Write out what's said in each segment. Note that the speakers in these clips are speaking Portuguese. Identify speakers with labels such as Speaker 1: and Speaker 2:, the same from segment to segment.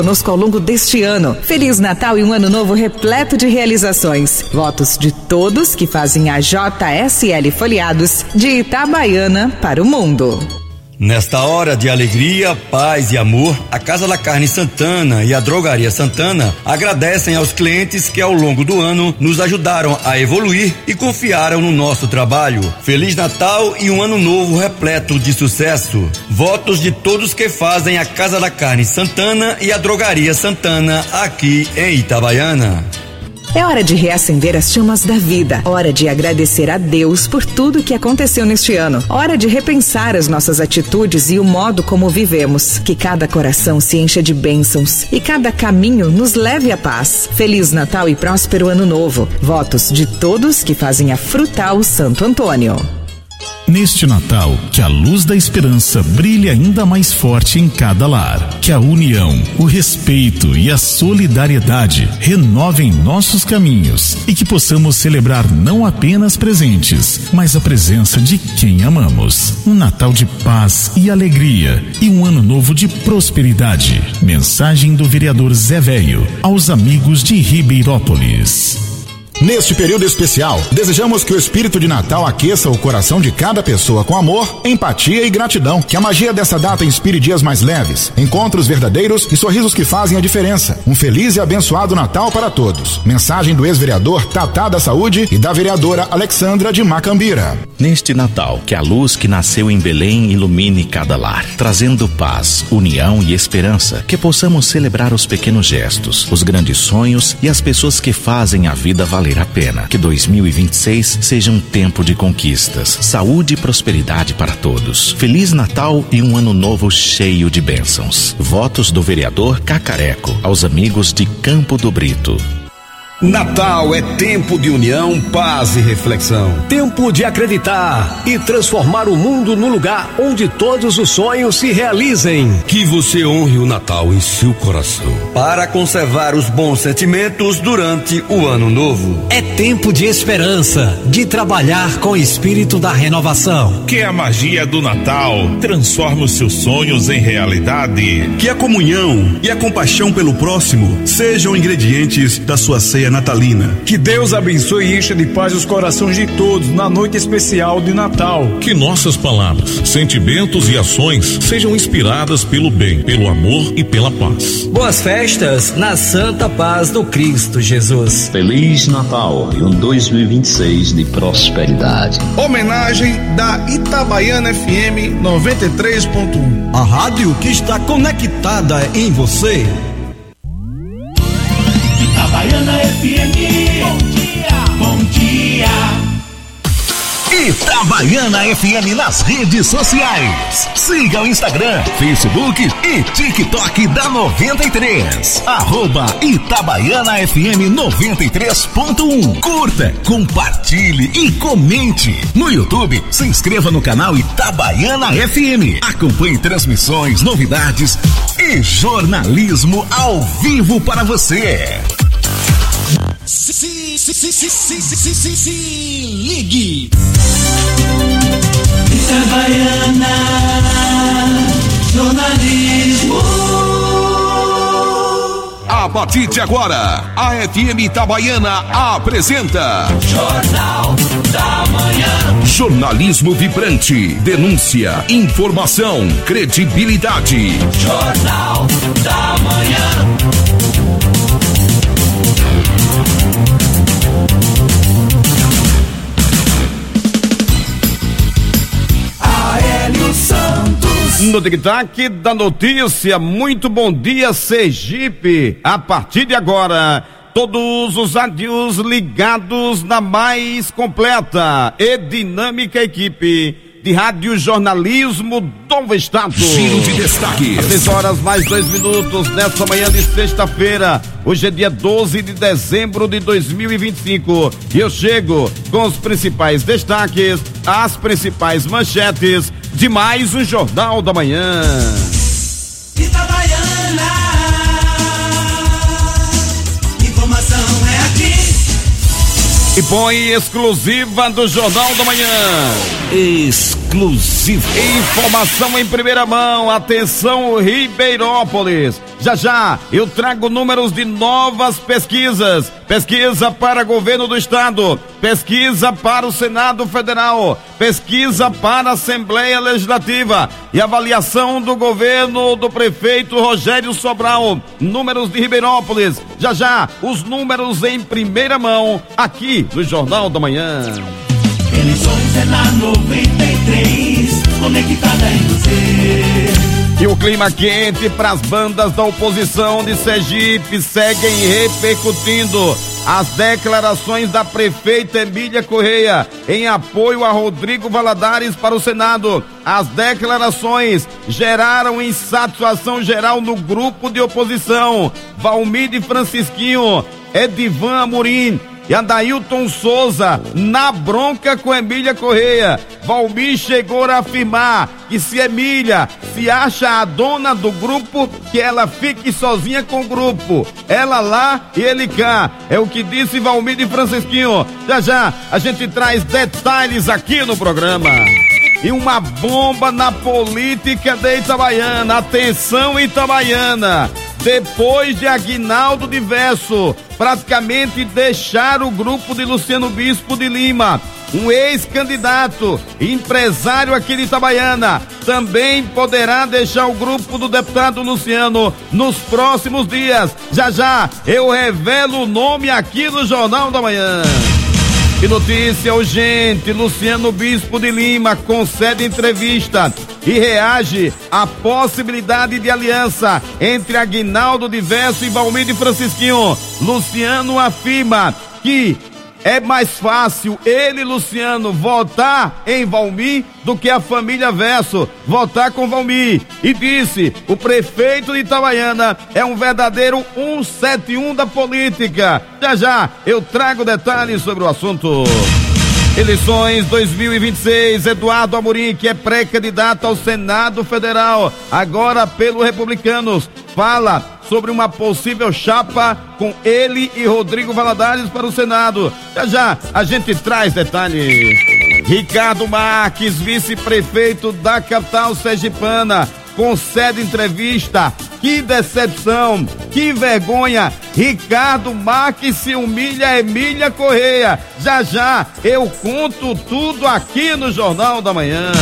Speaker 1: conosco ao longo deste ano. Feliz Natal e um ano novo repleto de realizações. Votos de todos que fazem a JSL Folheados de Itabaiana para o mundo.
Speaker 2: Nesta hora de alegria, paz e amor, a Casa da Carne Santana e a Drogaria Santana agradecem aos clientes que ao longo do ano nos ajudaram a evoluir e confiaram no nosso trabalho. Feliz Natal e um ano novo repleto de sucesso. Votos de todos que fazem a Casa da Carne Santana e a Drogaria Santana aqui em Itabaiana.
Speaker 1: É hora de reacender as chamas da vida. Hora de agradecer a Deus por tudo que aconteceu neste ano. Hora de repensar as nossas atitudes e o modo como vivemos. Que cada coração se encha de bênçãos e cada caminho nos leve à paz. Feliz Natal e próspero Ano Novo. Votos de todos que fazem a Frutal Santo Antônio.
Speaker 3: Neste Natal, que a luz da esperança brilhe ainda mais forte em cada lar. Que a união, o respeito e a solidariedade renovem nossos caminhos e que possamos celebrar não apenas presentes, mas a presença de quem amamos. Um Natal de paz e alegria e um ano novo de prosperidade. Mensagem do vereador Zé Velho aos amigos de Ribeirópolis.
Speaker 4: Neste período especial, desejamos que o espírito de Natal aqueça o coração de cada pessoa com amor, empatia e gratidão. Que a magia dessa data inspire dias mais leves, encontros verdadeiros e sorrisos que fazem a diferença. Um feliz e abençoado Natal para todos. Mensagem do ex-vereador Tatá da Saúde e da vereadora Alexandra de Macambira.
Speaker 5: Neste Natal, que a luz que nasceu em Belém ilumine cada lar, trazendo paz, união e esperança. Que possamos celebrar os pequenos gestos, os grandes sonhos e as pessoas que fazem a vida valer a pena. Que 2026 seja um tempo de conquistas, saúde e prosperidade para todos. Feliz Natal e um ano novo cheio de bênçãos. Votos do vereador Cacareco aos amigos de Campo do Brito.
Speaker 6: Natal é tempo de união, paz e reflexão. Tempo de acreditar e transformar o mundo no lugar onde todos os sonhos se realizem. Que você honre o Natal em seu coração,
Speaker 2: para conservar os bons sentimentos durante o ano novo.
Speaker 6: É tempo de esperança, de trabalhar com o espírito da renovação.
Speaker 7: Que a magia do Natal transforme os seus sonhos em realidade.
Speaker 8: Que a comunhão e a compaixão pelo próximo sejam ingredientes da sua ceia natalina.
Speaker 9: Que Deus abençoe e encha de paz os corações de todos na noite especial de Natal.
Speaker 7: Que nossas palavras, sentimentos e ações sejam inspiradas pelo bem, pelo amor e pela paz.
Speaker 10: Boas festas na santa paz do Cristo Jesus.
Speaker 11: Feliz Natal e um 2026 de prosperidade.
Speaker 12: Homenagem da Itabaiana FM 93.1.
Speaker 13: A rádio que está conectada em você.
Speaker 14: Itabaiana FM, bom dia.
Speaker 15: Itabaiana FM nas redes sociais. Siga o Instagram, Facebook e TikTok da 93. @Itabaiana FM 93.1. Curta, compartilhe e comente. No YouTube, se inscreva no canal Itabaiana FM. Acompanhe transmissões, novidades e jornalismo ao vivo para você.
Speaker 14: Se ligue. Itabaiana, jornalismo.
Speaker 6: A partir de agora, a FM Itabaiana apresenta
Speaker 14: Jornal da Manhã.
Speaker 6: Jornalismo vibrante, denúncia, informação, credibilidade.
Speaker 14: Jornal da Manhã.
Speaker 16: No tic-tac da notícia, muito bom dia, Sergipe. A partir de agora, todos os rádios ligados na mais completa e dinâmica equipe de rádio jornalismo do estado.
Speaker 6: Giro de destaques.
Speaker 16: Às 6 horas mais 2 minutos nesta manhã de sexta-feira. Hoje é dia 12 de dezembro de 2025. E eu chego com os principais destaques, as principais manchetes de mais um Jornal da Manhã.
Speaker 14: Itabaiana, informação é aqui.
Speaker 16: E põe exclusiva do Jornal da Manhã.
Speaker 15: Exclusivo.
Speaker 16: Informação em primeira mão. Atenção, Ribeirópolis. Já já eu trago números de novas pesquisas. Pesquisa para governo do estado, pesquisa para o Senado Federal, pesquisa para a Assembleia Legislativa e avaliação do governo do prefeito Rogério Sobral. Números de Ribeirópolis. Já já os números em primeira mão aqui no Jornal da Manhã.
Speaker 14: Eleições é na 93, conectada em você.
Speaker 16: E o clima quente para as bandas da oposição de Sergipe seguem repercutindo. As declarações da prefeita Emília Correia em apoio a Rodrigo Valadares para o Senado. As declarações geraram insatisfação geral no grupo de oposição. Valmir Francisquinho, Edivan Amorim e Adailton Souza na bronca com Emília Correia. Valmir chegou a afirmar que se Emília se acha a dona do grupo, que ela fique sozinha com o grupo. Ela lá e ele cá. É o que disse Valmir Francisquinho. Já já a gente traz detalhes aqui no programa. E uma bomba na política de Itabaiana. Atenção, Itabaiana. Depois de Aguinaldo Diverso praticamente deixar o grupo de Luciano Bispo de Lima, um ex-candidato e empresário aqui de Itabaiana também poderá deixar o grupo do deputado Luciano nos próximos dias. Já já eu revelo o nome aqui no Jornal da Manhã. E notícia urgente: Luciano Bispo de Lima concede entrevista e reage à possibilidade de aliança entre Aguinaldo Diverso e Valmir Francisquinho. Luciano afirma que é mais fácil ele, Luciano, votar em Valmir do que a família Verso votar com Valmir. E disse: o prefeito de Itabaiana é um verdadeiro 171 da política. Já já eu trago detalhes sobre o assunto. Eleições 2026, Eduardo Amorim, que é pré-candidato ao Senado Federal, agora pelo Republicanos, fala sobre uma possível chapa com ele e Rodrigo Valadares para o Senado. Já já a gente traz detalhes. Ricardo Marques, vice-prefeito da capital sergipana, concede entrevista. Que decepção, que vergonha. Ricardo Marques se humilha a Emília Correia. Já já eu conto tudo aqui no Jornal da Manhã.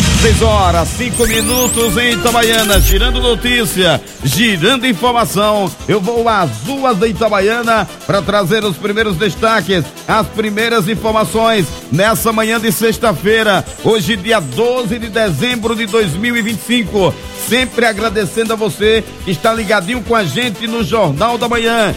Speaker 16: 6h05 em Itabaiana, girando notícia, girando informação. Eu vou às ruas da Itabaiana para trazer os primeiros destaques, as primeiras informações nessa manhã de sexta-feira, hoje dia 12 de dezembro de 2025. Sempre agradecendo a você que está ligadinho com a gente no Jornal da Manhã.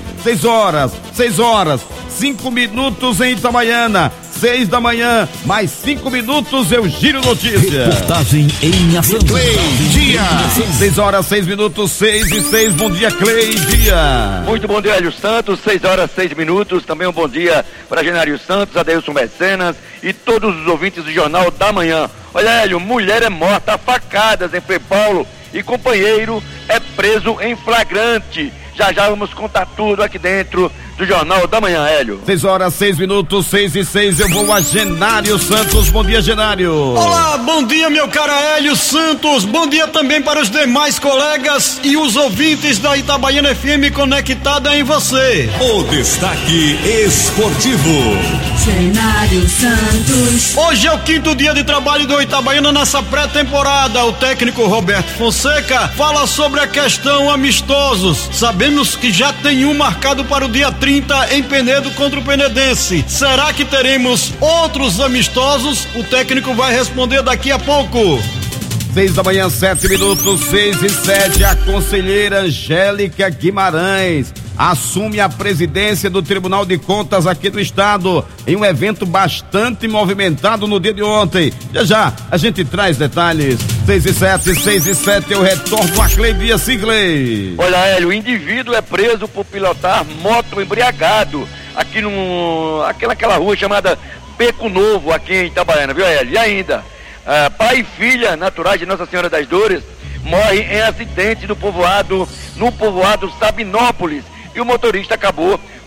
Speaker 16: 6h05 em Itabaiana. 6 da manhã, mais 5 minutos, eu giro notícia.
Speaker 13: Reportagem em ação.
Speaker 4: Cleidia.
Speaker 16: 6h06, 6:06. Bom dia, Cleidia.
Speaker 17: Muito bom dia, Hélio Santos. 6h06. Também um bom dia para Genário Santos, Adeilson Mecenas e todos os ouvintes do Jornal da Manhã. Olha, Hélio, mulher é morta a facadas em Frei Paulo e companheiro é preso em flagrante. Já já vamos contar tudo aqui dentro do Jornal da Manhã, Hélio.
Speaker 16: 6h06, 6:06. Eu vou a Genário Santos. Bom dia, Genário.
Speaker 9: Olá, bom dia, meu caro Hélio Santos. Bom dia também para os demais colegas e os ouvintes da Itabaiana FM conectada em você.
Speaker 15: O destaque esportivo.
Speaker 14: Genário Santos.
Speaker 9: Hoje é o 5º dia de trabalho do Itabaiana nessa pré-temporada. O técnico Roberto Fonseca fala sobre a questão amistosos. Sabemos que já tem um marcado para o dia 30 em Penedo contra o Penedense. Será que teremos outros amistosos? O técnico vai responder daqui a pouco.
Speaker 16: 6 da manhã, 7 minutos, 6:07. A conselheira Angélica Guimarães assume a presidência do Tribunal de Contas aqui do estado em um evento bastante movimentado no dia de ontem. Já já a gente traz detalhes. 6:07, eu retorno a Cleidia Sigley.
Speaker 17: Olha, Hélio, o indivíduo é preso por pilotar moto embriagado aqui naquela rua chamada Beco Novo, aqui em Itabaiana, viu, Hélio? E ainda, pai e filha naturais de Nossa Senhora das Dores morrem em acidente no povoado Sabinópolis, e o motorista acabou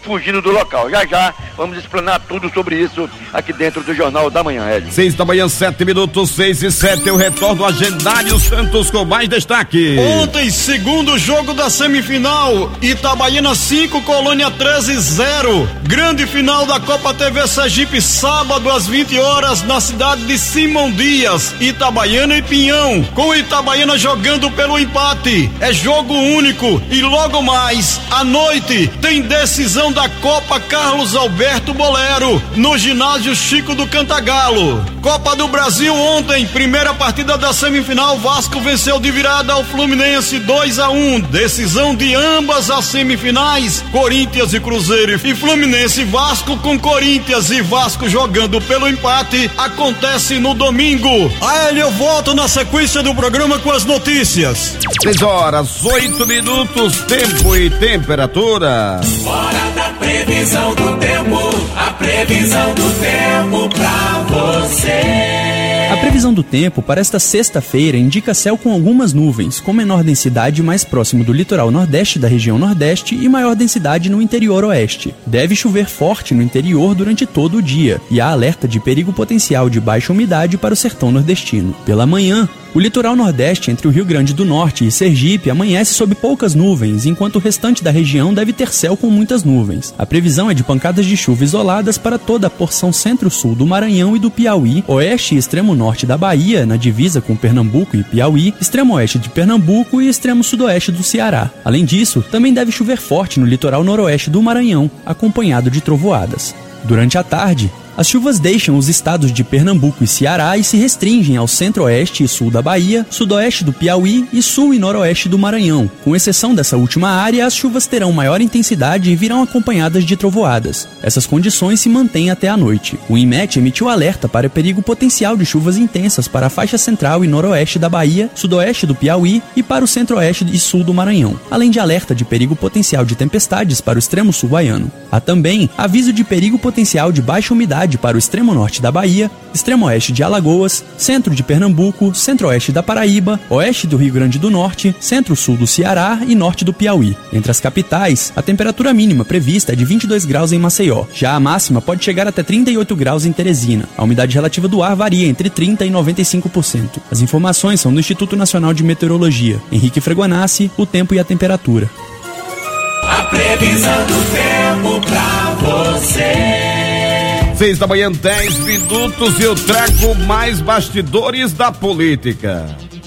Speaker 17: fugindo do local. Já vamos explanar tudo sobre isso aqui dentro do Jornal da Manhã, Hélio.
Speaker 16: 6 da manhã, 7 minutos, 6 e 7, eu retorno a Agendário Santos com mais destaque.
Speaker 9: Ontem, segundo jogo da semifinal, Itabaiana 5, Colônia 13-0. Grande final da Copa TV Sergipe, sábado às 20 horas, na cidade de Simão Dias, Itabaiana e Pinhão, com Itabaiana jogando pelo empate. É jogo único e logo mais, à noite, tem decisão da Copa Carlos Alberto Bolero, no ginásio Chico do Cantagalo. Copa do Brasil ontem, primeira partida da semifinal, Vasco venceu de virada ao Fluminense 2-1. Decisão de ambas as semifinais, Corinthians e Cruzeiro e Fluminense e Vasco, com Corinthians e Vasco jogando pelo empate, acontece no domingo. Aí eu volto na sequência do programa com as notícias.
Speaker 16: 6 horas, 8 minutos, tempo e temperatura.
Speaker 14: Hora da previsão do tempo, a previsão do tempo pra você.
Speaker 18: A previsão do tempo para esta sexta-feira indica céu com algumas nuvens, com menor densidade mais próximo do litoral nordeste da região nordeste e maior densidade no interior oeste. Deve chover forte no interior durante todo o dia e há alerta de perigo potencial de baixa umidade para o sertão nordestino. Pela manhã, o litoral nordeste entre o Rio Grande do Norte e Sergipe amanhece sob poucas nuvens, enquanto o restante da região deve ter céu com muitas nuvens. A previsão é de pancadas de chuva isoladas para toda a porção centro-sul do Maranhão e do Piauí, oeste e extremo norte da Bahia, na divisa com Pernambuco e Piauí, extremo oeste de Pernambuco e extremo sudoeste do Ceará. Além disso, também deve chover forte no litoral noroeste do Maranhão, acompanhado de trovoadas. Durante a tarde, as chuvas deixam os estados de Pernambuco e Ceará e se restringem ao centro-oeste e sul da Bahia, sudoeste do Piauí e sul e noroeste do Maranhão. Com exceção dessa última área, as chuvas terão maior intensidade e virão acompanhadas de trovoadas. Essas condições se mantêm até a noite. O INMET emitiu alerta para perigo potencial de chuvas intensas para a faixa central e noroeste da Bahia, sudoeste do Piauí e para o centro-oeste e sul do Maranhão, além de alerta de perigo potencial de tempestades para o extremo sul baiano. Há também aviso de perigo potencial de baixa umidade para o extremo norte da Bahia, extremo oeste de Alagoas, centro de Pernambuco, centro-oeste da Paraíba, oeste do Rio Grande do Norte, centro-sul do Ceará e norte do Piauí. Entre as capitais, a temperatura mínima prevista é de 22 graus em Maceió. Já a máxima pode chegar até 38 graus em Teresina. A umidade relativa do ar varia entre 30% e 95%. As informações são do Instituto Nacional de Meteorologia. Henrique Fregonassi, o tempo e a temperatura.
Speaker 14: A previsão do tempo pra você.
Speaker 16: 6 da manhã, 10 minutos, e eu trago mais bastidores da política.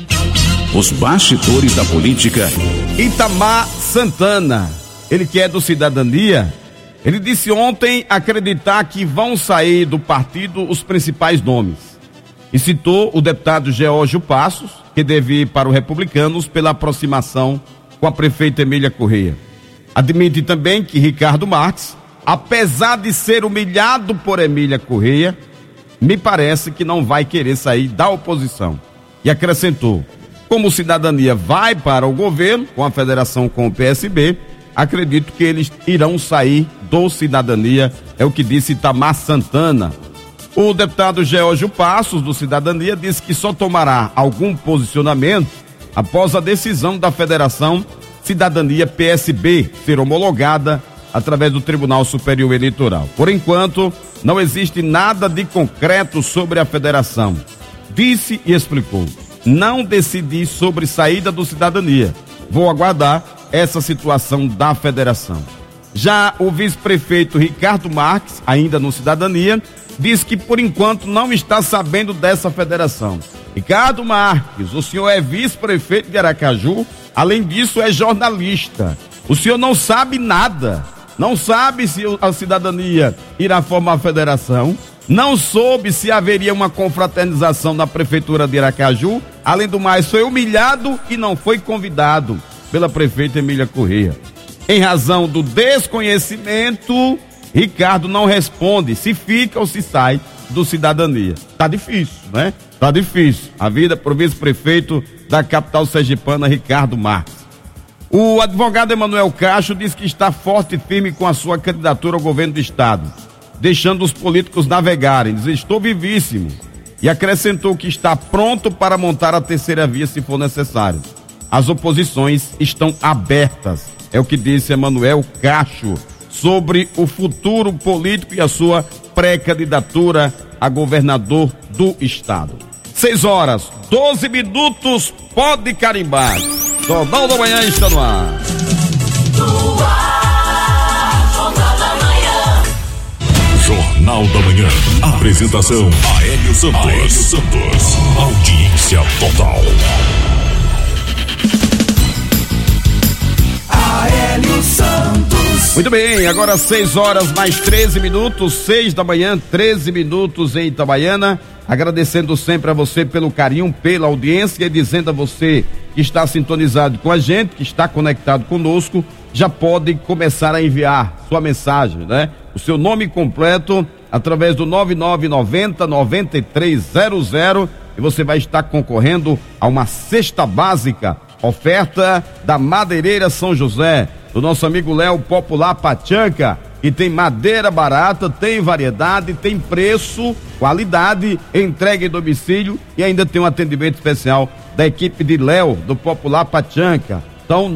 Speaker 3: Os bastidores da política.
Speaker 16: Itamar Santana, ele que é do Cidadania, ele disse ontem acreditar que vão sair do partido os principais nomes. E citou o deputado Geórgio Passos, que deve ir para o Republicanos pela aproximação com a prefeita Emília Correia. Admite também que Ricardo Marques, apesar de ser humilhado por Emília Correia, me parece que não vai querer sair da oposição. E acrescentou, como Cidadania vai para o governo, com a federação com o PSB, acredito que eles irão sair do Cidadania, é o que disse Itamar Santana. O deputado Geórgio Passos, do Cidadania, disse que só tomará algum posicionamento após a decisão da federação Cidadania-PSB ser homologada através do Tribunal Superior Eleitoral. Por enquanto, não existe nada de concreto sobre a federação. Disse e explicou, não decidi sobre saída do Cidadania. Vou aguardar essa situação da federação. Já o vice-prefeito Ricardo Marques, ainda no Cidadania, diz que por enquanto não está sabendo dessa federação. Ricardo Marques, o senhor é vice-prefeito de Aracaju, além disso é jornalista. O senhor não sabe nada. Não sabe se a Cidadania irá formar a federação, não soube se haveria uma confraternização na prefeitura de Aracaju, além do mais foi humilhado e não foi convidado pela prefeita Emília Correia. Em razão do desconhecimento, Ricardo não responde se fica ou se sai do Cidadania. Tá difícil, né? Tá difícil. A vida pro vice-prefeito da capital sergipana, Ricardo Marques. O advogado Emanuel Cacho diz que está forte e firme com a sua candidatura ao governo do estado, deixando os políticos navegarem. Diz, estou vivíssimo. E acrescentou que está pronto para montar a terceira via se for necessário. As oposições estão abertas, é o que disse Emanuel Cacho sobre o futuro político e a sua pré-candidatura a governador do estado. 6h12, pode carimbar. Jornal da Manhã está no ar.
Speaker 7: Jornal da Manhã. Apresentação: Aélio Santos. Audiência total.
Speaker 14: Aélio Santos.
Speaker 16: Muito bem, agora 6h13, 6 da manhã, 13 minutos em Itabaiana. Agradecendo sempre a você pelo carinho, pela audiência e dizendo a você que está sintonizado com a gente, que está conectado conosco, já pode começar a enviar sua mensagem, né? O seu nome completo através do 9990-9300 e você vai estar concorrendo a uma cesta básica, oferta da Madeireira São José, do nosso amigo Léo Popular Pachanca, que tem madeira barata, tem variedade, tem preço, qualidade, entrega em domicílio e ainda tem um atendimento especial da equipe de Léo, do Popular Pachanca. Então,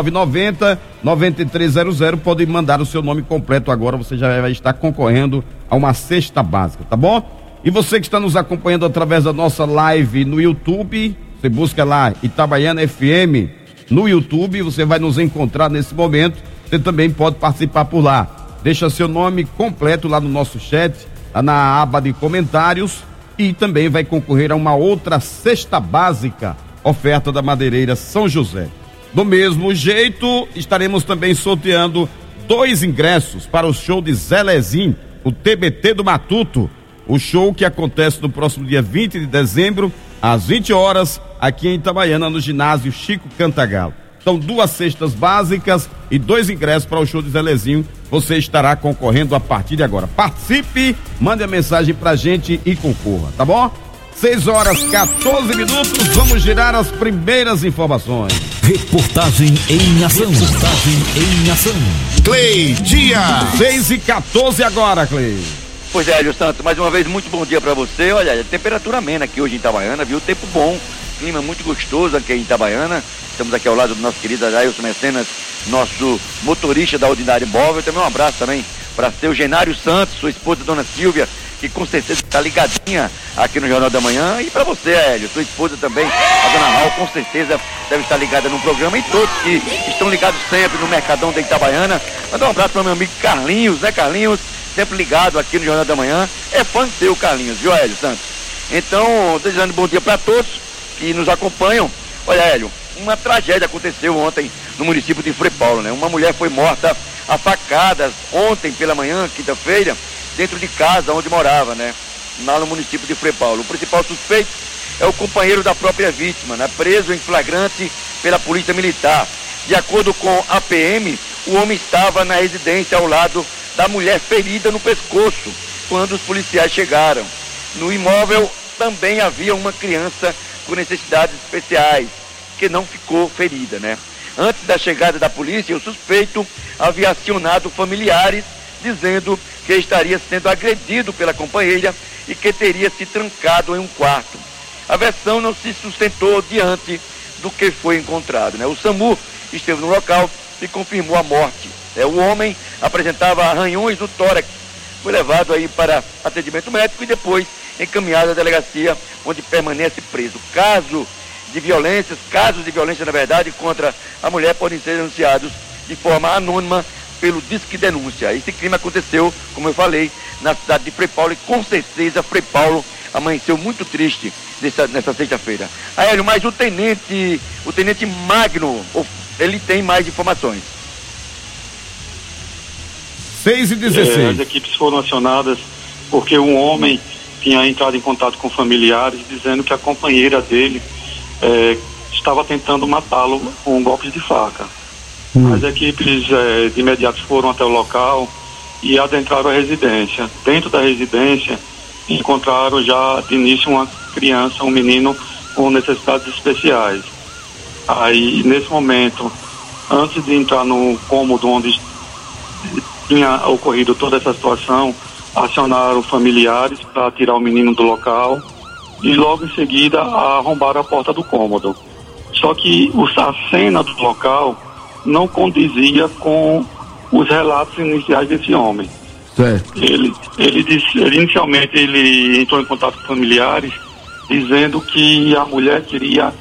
Speaker 16: 9990-9300, pode mandar o seu nome completo agora, você já vai estar concorrendo a uma cesta básica, tá bom? E você que está nos acompanhando através da nossa live no YouTube, você busca lá Itabaiana FM no YouTube, você vai nos encontrar nesse momento, você também pode participar por lá. Deixa seu nome completo lá no nosso chat, lá na aba de comentários e também vai concorrer a uma outra cesta básica, oferta da Madeireira São José. Do mesmo jeito, estaremos também sorteando 2 ingressos para o show de Zelezinho, o TBT do Matuto, o show que acontece no próximo dia 20 de dezembro, às 20 horas, aqui em Itabaiana, no ginásio Chico Cantagalo. Então, 2 cestas básicas e 2 ingressos para o show de Zelezinho, você estará concorrendo a partir de agora. Participe, mande a mensagem pra gente e concorra, tá bom? 6h14, vamos girar as primeiras informações.
Speaker 15: Reportagem em ação.
Speaker 16: Clay Dias. 6h14 agora, Clay.
Speaker 17: Pois é, Hélio Santos, mais uma vez, muito bom dia pra você. Olha, temperatura amena aqui hoje em Itabaiana, viu? Tempo bom, clima muito gostoso aqui em Itabaiana. Estamos aqui ao lado do nosso querido Ailson Mecenas, nosso motorista da Ordinária Móvel. Também um abraço também para seu Genário Santos, sua esposa Dona Silvia, que com certeza está ligadinha aqui no Jornal da Manhã. E para você, Hélio, sua esposa também, a Dona Raul, com certeza deve estar ligada no programa. E todos que estão ligados sempre no Mercadão da Itabaiana. Mandar um abraço para meu amigo Carlinhos, né, Carlinhos? Sempre ligado aqui no Jornal da Manhã. É fã seu, Carlinhos, viu, Hélio Santos? Então, desejando bom dia para todos que nos acompanham. Olha, Hélio, uma tragédia aconteceu ontem no município de Frei Paulo, né? Uma mulher foi morta a facadas ontem pela manhã, quinta-feira, dentro de casa onde morava, né? Lá no município de Frei Paulo. O principal suspeito é o companheiro da própria vítima, né? Preso em flagrante pela polícia militar. De acordo com a PM, o homem estava na residência ao lado da mulher ferida no pescoço quando os policiais chegaram. No imóvel também havia uma criança com necessidades especiais, que não ficou ferida, né? Antes da chegada da polícia, o suspeito havia acionado familiares, dizendo que estaria sendo agredido pela companheira e que teria se trancado em um quarto. A versão não se sustentou diante do que foi encontrado, né? O SAMU esteve no local e confirmou a morte. O homem apresentava arranhões no tórax, foi levado aí para atendimento médico e depois encaminhado à delegacia, onde permanece preso. Casos de violência, na verdade, contra a mulher podem ser denunciados de forma anônima pelo Disque Denúncia. Esse crime aconteceu, como eu falei, na cidade de Frei Paulo e com certeza Frei Paulo amanheceu muito triste nessa sexta-feira. Hélio, mas o tenente Magno, ele tem mais informações.
Speaker 16: 6h16.
Speaker 19: As equipes foram acionadas porque um homem tinha entrado em contato com familiares dizendo que a companheira dele estava tentando matá-lo com golpes de faca. As equipes de imediato foram até o local e adentraram a residência. Dentro da residência encontraram já de início uma criança, um menino com necessidades especiais. Aí nesse momento, antes de entrar no cômodo onde tinha ocorrido toda essa situação, acionaram familiares para tirar o menino do local e logo em seguida arrombaram a porta do cômodo. Só que a cena do local não condizia com os relatos iniciais desse homem.
Speaker 16: Certo.
Speaker 19: Ele inicialmente ele entrou em contato com familiares dizendo que a mulher queria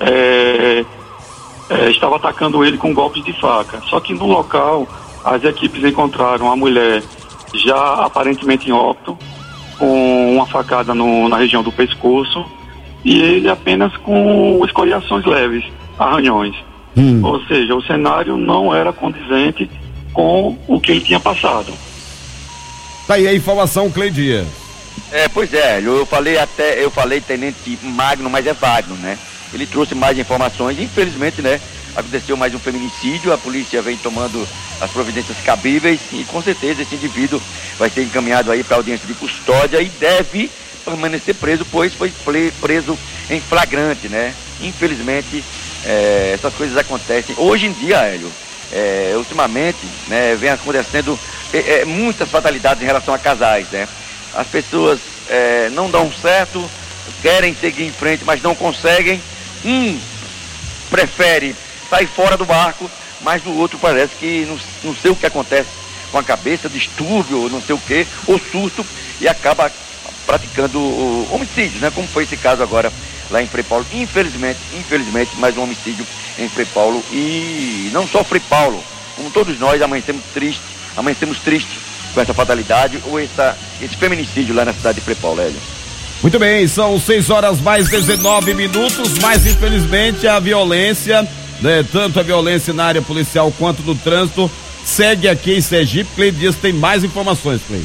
Speaker 19: estava atacando ele com golpes de faca. Só que no local as equipes encontraram a mulher já aparentemente em óbito, com uma facada na região do pescoço, e ele apenas com escoriações leves, arranhões. Ou seja, o cenário não era condizente com o que ele tinha passado.
Speaker 16: Tá aí a informação, Cleidia.
Speaker 17: Pois é, eu falei Tenente Magno, mas é Wagner, né? Ele trouxe mais informações, infelizmente, né? Aconteceu mais um feminicídio, a polícia vem tomando as providências cabíveis e com certeza esse indivíduo vai ser encaminhado aí para audiência de custódia e deve permanecer preso, pois foi preso em flagrante, né? Infelizmente, essas coisas acontecem. Hoje em dia, Hélio, ultimamente, né, vem acontecendo muitas fatalidades em relação a casais, né? As pessoas não dão certo, querem seguir em frente, mas não conseguem. Um prefere sair fora do barco, mas o outro parece que não sei o que acontece com a cabeça, distúrbio, ou não sei o que, ou surto, e acaba praticando homicídios, né? Como foi esse caso agora lá em Frei Paulo. Infelizmente, mais um homicídio em Frei Paulo. E não só Frei Paulo, como todos nós amanhecemos tristes com essa fatalidade ou esse feminicídio lá na cidade de Frei Paulo, Hélio.
Speaker 16: Muito bem, são 6h mais 19 minutos, mas infelizmente a violência, né, tanto a violência na área policial quanto no trânsito, segue aqui em Sergipe. Cleide Dias tem mais informações, Cleide.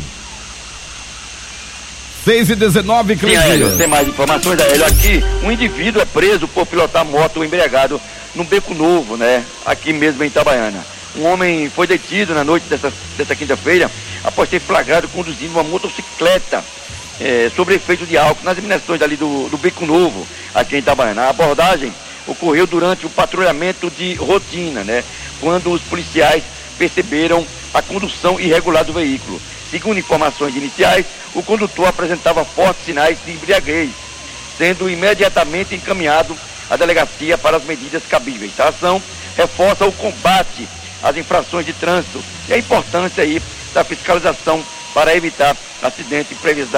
Speaker 16: 6h19, Cleide Dias.
Speaker 17: Tem mais informações, Hélio. Aqui, um indivíduo é preso por pilotar moto embriagado no Beco Novo, né? Aqui mesmo em Itabaiana. Um homem foi detido na noite dessa quinta-feira após ter flagrado conduzindo uma motocicleta sobre efeito de álcool nas imediações ali do Beco Novo, aqui em Itabaiana. A abordagem ocorreu durante o patrulhamento de rotina, né? Quando os policiais perceberam a condução irregular do veículo. Segundo informações iniciais, o condutor apresentava fortes sinais de embriaguez, sendo imediatamente encaminhado à delegacia para as medidas cabíveis. A ação reforça o combate às infrações de trânsito e a importância aí da fiscalização para evitar acidente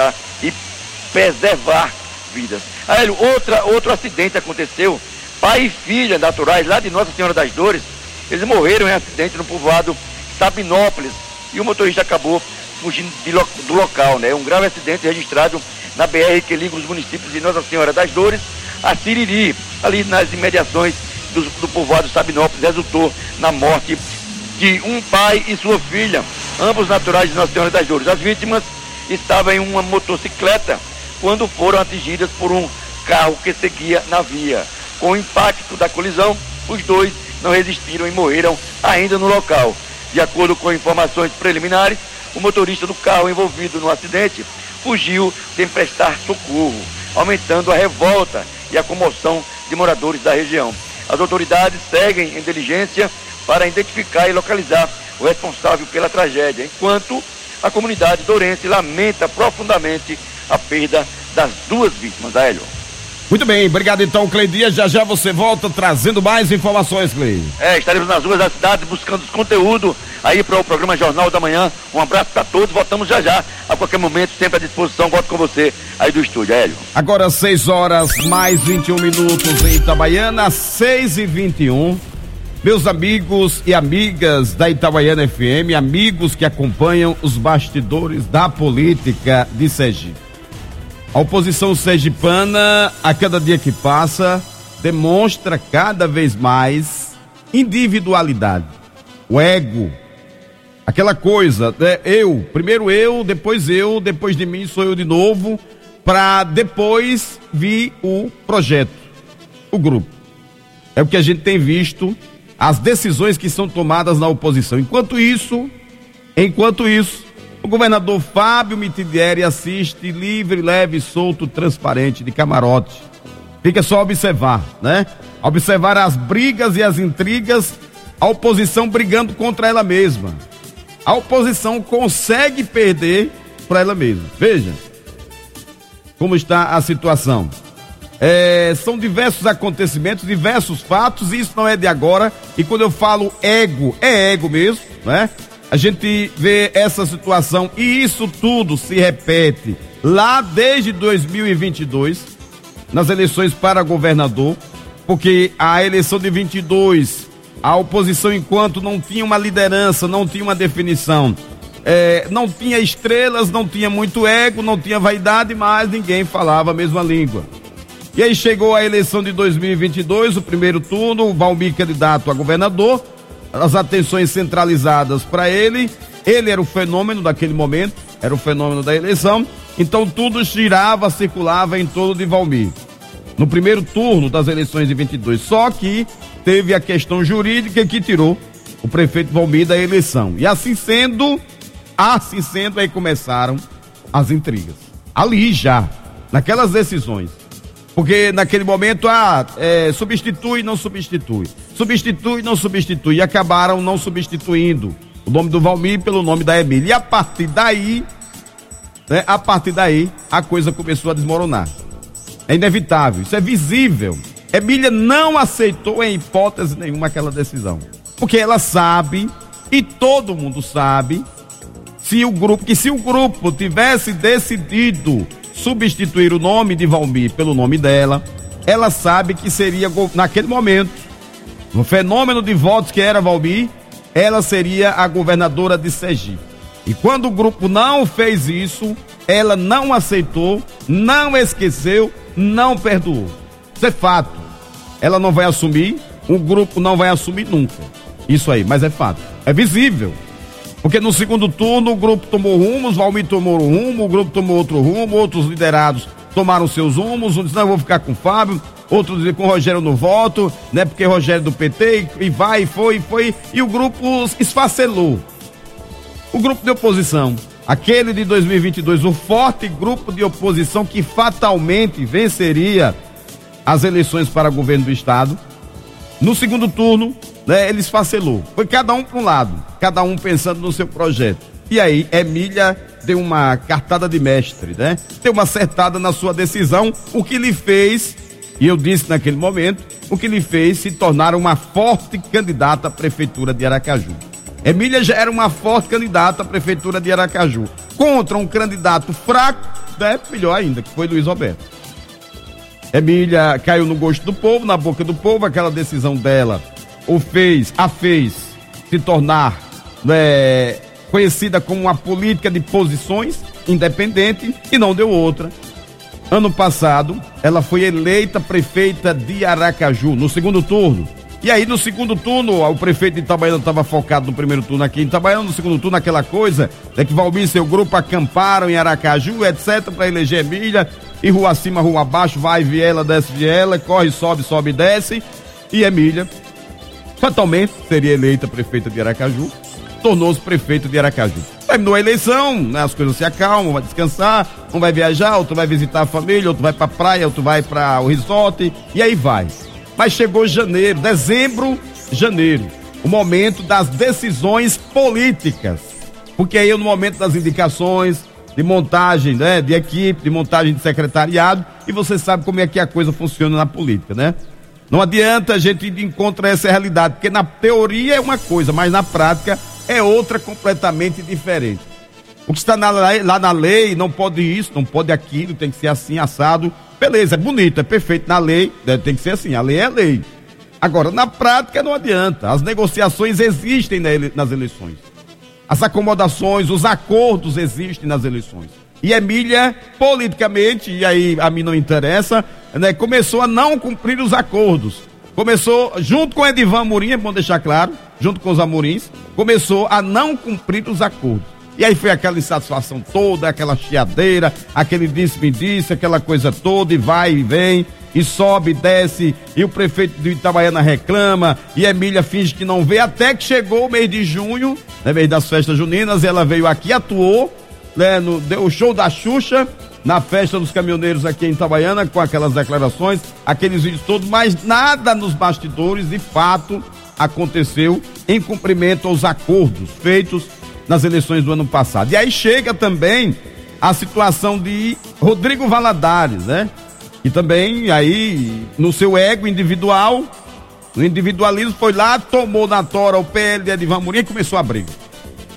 Speaker 17: e preservar vidas. Hélio, outro acidente aconteceu. Pai e filha naturais lá de Nossa Senhora das Dores, eles morreram em acidente no povoado Sabinópolis e o motorista acabou fugindo do local, né? Um grave acidente registrado na BR que liga os municípios de Nossa Senhora das Dores a Siriri, ali nas imediações do povoado Sabinópolis, resultou na morte de um pai e sua filha, ambos naturais de Nossa Senhora das Dores. As vítimas estavam em uma motocicleta quando foram atingidas por um carro que seguia na via. Com o impacto da colisão, os dois não resistiram e morreram ainda no local. De acordo com informações preliminares, o motorista do carro envolvido no acidente fugiu sem prestar socorro, aumentando a revolta e a comoção de moradores da região. As autoridades seguem em diligência para identificar e localizar o responsável pela tragédia, enquanto a comunidade dourense lamenta profundamente a perda das duas vítimas, Hélio.
Speaker 16: Muito bem, obrigado então, Cleide Dias. Já você volta trazendo mais informações, Cleide.
Speaker 17: Estaremos nas ruas da cidade buscando conteúdo aí para o programa Jornal da Manhã. Um abraço para todos, voltamos já. A qualquer momento, sempre à disposição, volto com você aí do estúdio, Hélio.
Speaker 16: Agora 6h mais 21 minutos em Itabaiana, 6h21. Meus amigos e amigas da Itabaiana FM, amigos que acompanham os bastidores da política de Sergipe. A oposição sergipana, a cada dia que passa, demonstra cada vez mais individualidade, o ego, aquela coisa, né? Primeiro eu, depois de mim sou eu de novo, para depois vir o projeto, o grupo. É o que a gente tem visto, as decisões que são tomadas na oposição. Enquanto isso, o governador Fábio Mitidieri assiste livre, leve, solto, transparente, de camarote. Fica só observar, né? Observar as brigas e as intrigas, a oposição brigando contra ela mesma. A oposição consegue perder para ela mesma. Veja como está a situação. São diversos acontecimentos, diversos fatos, e isso não é de agora. E quando eu falo ego, é ego mesmo, né? a gente vê essa situação e isso tudo se repete lá desde 2022, nas eleições para governador, porque a eleição de 22, a oposição, enquanto não tinha uma liderança, não tinha uma definição, não tinha estrelas, não tinha muito ego, não tinha vaidade, mas ninguém falava a mesma língua. E aí chegou a eleição de 2022, o primeiro turno, o Valmir candidato a governador, as atenções centralizadas para ele era o fenômeno daquele momento, era o fenômeno da eleição, então tudo girava, circulava em torno de Valmir. No primeiro turno das eleições de 22, só que teve a questão jurídica que tirou o prefeito Valmir da eleição. E assim sendo, aí começaram as intrigas. Ali já, naquelas decisões. Porque naquele momento, substitui, não substitui. Substitui, não substitui. E acabaram não substituindo o nome do Valmir pelo nome da Emília. E a partir daí, a coisa começou a desmoronar. É inevitável, isso é visível. Emília não aceitou em hipótese nenhuma aquela decisão. Porque ela sabe, e todo mundo sabe, se o grupo tivesse decidido substituir o nome de Valmir pelo nome dela, ela sabe que seria, naquele momento, no fenômeno de votos que era Valmir, ela seria a governadora de Sergipe. E quando o grupo não fez isso, ela não aceitou, não esqueceu, não perdoou. Isso é fato. Ela não vai assumir, o grupo não vai assumir nunca. Isso aí, mas é fato. É visível. Porque no segundo turno o grupo tomou rumos, Valmir tomou um rumo, o grupo tomou outro rumo, outros liderados tomaram seus rumos, um disse, não, eu vou ficar com o Fábio, outro disse, com o Rogério no voto, né, porque Rogério do PT, e vai, foi, e o grupo esfacelou. O grupo de oposição, aquele de 2022, o forte grupo de oposição que fatalmente venceria as eleições para governo do estado, no segundo turno, né, ele esfacelou. Foi cada um para um lado, cada um pensando no seu projeto. E aí, Emília deu uma cartada de mestre, né? Deu uma acertada na sua decisão, o que lhe fez, e eu disse naquele momento, o que lhe fez se tornar uma forte candidata à prefeitura de Aracaju. Emília já era uma forte candidata à prefeitura de Aracaju, contra um candidato fraco, né, melhor ainda, que foi Luiz Roberto. Emília caiu no gosto do povo, na boca do povo, aquela decisão dela a fez se tornar conhecida como uma política de posições independente e não deu outra. Ano passado, ela foi eleita prefeita de Aracaju no segundo turno. E aí, no segundo turno, o prefeito de Itabaiana estava focado no primeiro turno aqui em Itabaiana, no segundo turno, aquela coisa que Valmir e seu grupo acamparam em Aracaju, etc., para eleger Emília, e rua acima, rua abaixo, vai viela, desce viela, corre, sobe, sobe, desce, e Emília fatalmente seria eleita prefeita de Aracaju, tornou-se prefeito de Aracaju. Terminou a eleição, né, as coisas se acalmam, vai descansar, um vai viajar, outro vai visitar a família, outro vai pra praia, outro vai para o resort, e aí vai. Mas chegou dezembro, janeiro, o momento das decisões políticas, porque aí é no momento das indicações, de montagem, né, de equipe, de montagem de secretariado, e você sabe como é que a coisa funciona na política, né? Não adianta a gente ir de encontro a essa realidade, porque na teoria é uma coisa, mas na prática é outra completamente diferente. O que está lá na lei, não pode isso, não pode aquilo, tem que ser assim, assado. Beleza, é bonito, é perfeito na lei, tem que ser assim, a lei é lei. Agora, na prática não adianta, as negociações existem nas eleições. As acomodações, os acordos existem nas eleições. E Emília, politicamente, e aí a mim não interessa, né, começou a não cumprir os acordos. Começou, junto com Edivan Amorim, é bom deixar claro, junto com os Amorins, começou a não cumprir os acordos. E aí foi aquela insatisfação toda, aquela chiadeira, aquele disse-me disse, aquela coisa toda, e vai e vem, e sobe, desce, e o prefeito de Itabaiana reclama, e Emília finge que não vê, até que chegou o mês de junho, né, mês das festas juninas, e ela veio aqui, atuou, né, deu o show da Xuxa, na festa dos caminhoneiros aqui em Itabaiana, com aquelas declarações, aqueles vídeos todos, mas nada nos bastidores, de fato, aconteceu em cumprimento aos acordos feitos nas eleições do ano passado. E aí chega também a situação de Rodrigo Valadares, né? E também aí, no seu ego individual, no individualismo, foi lá, tomou na tora o PL de Edivan Amorim e começou a briga.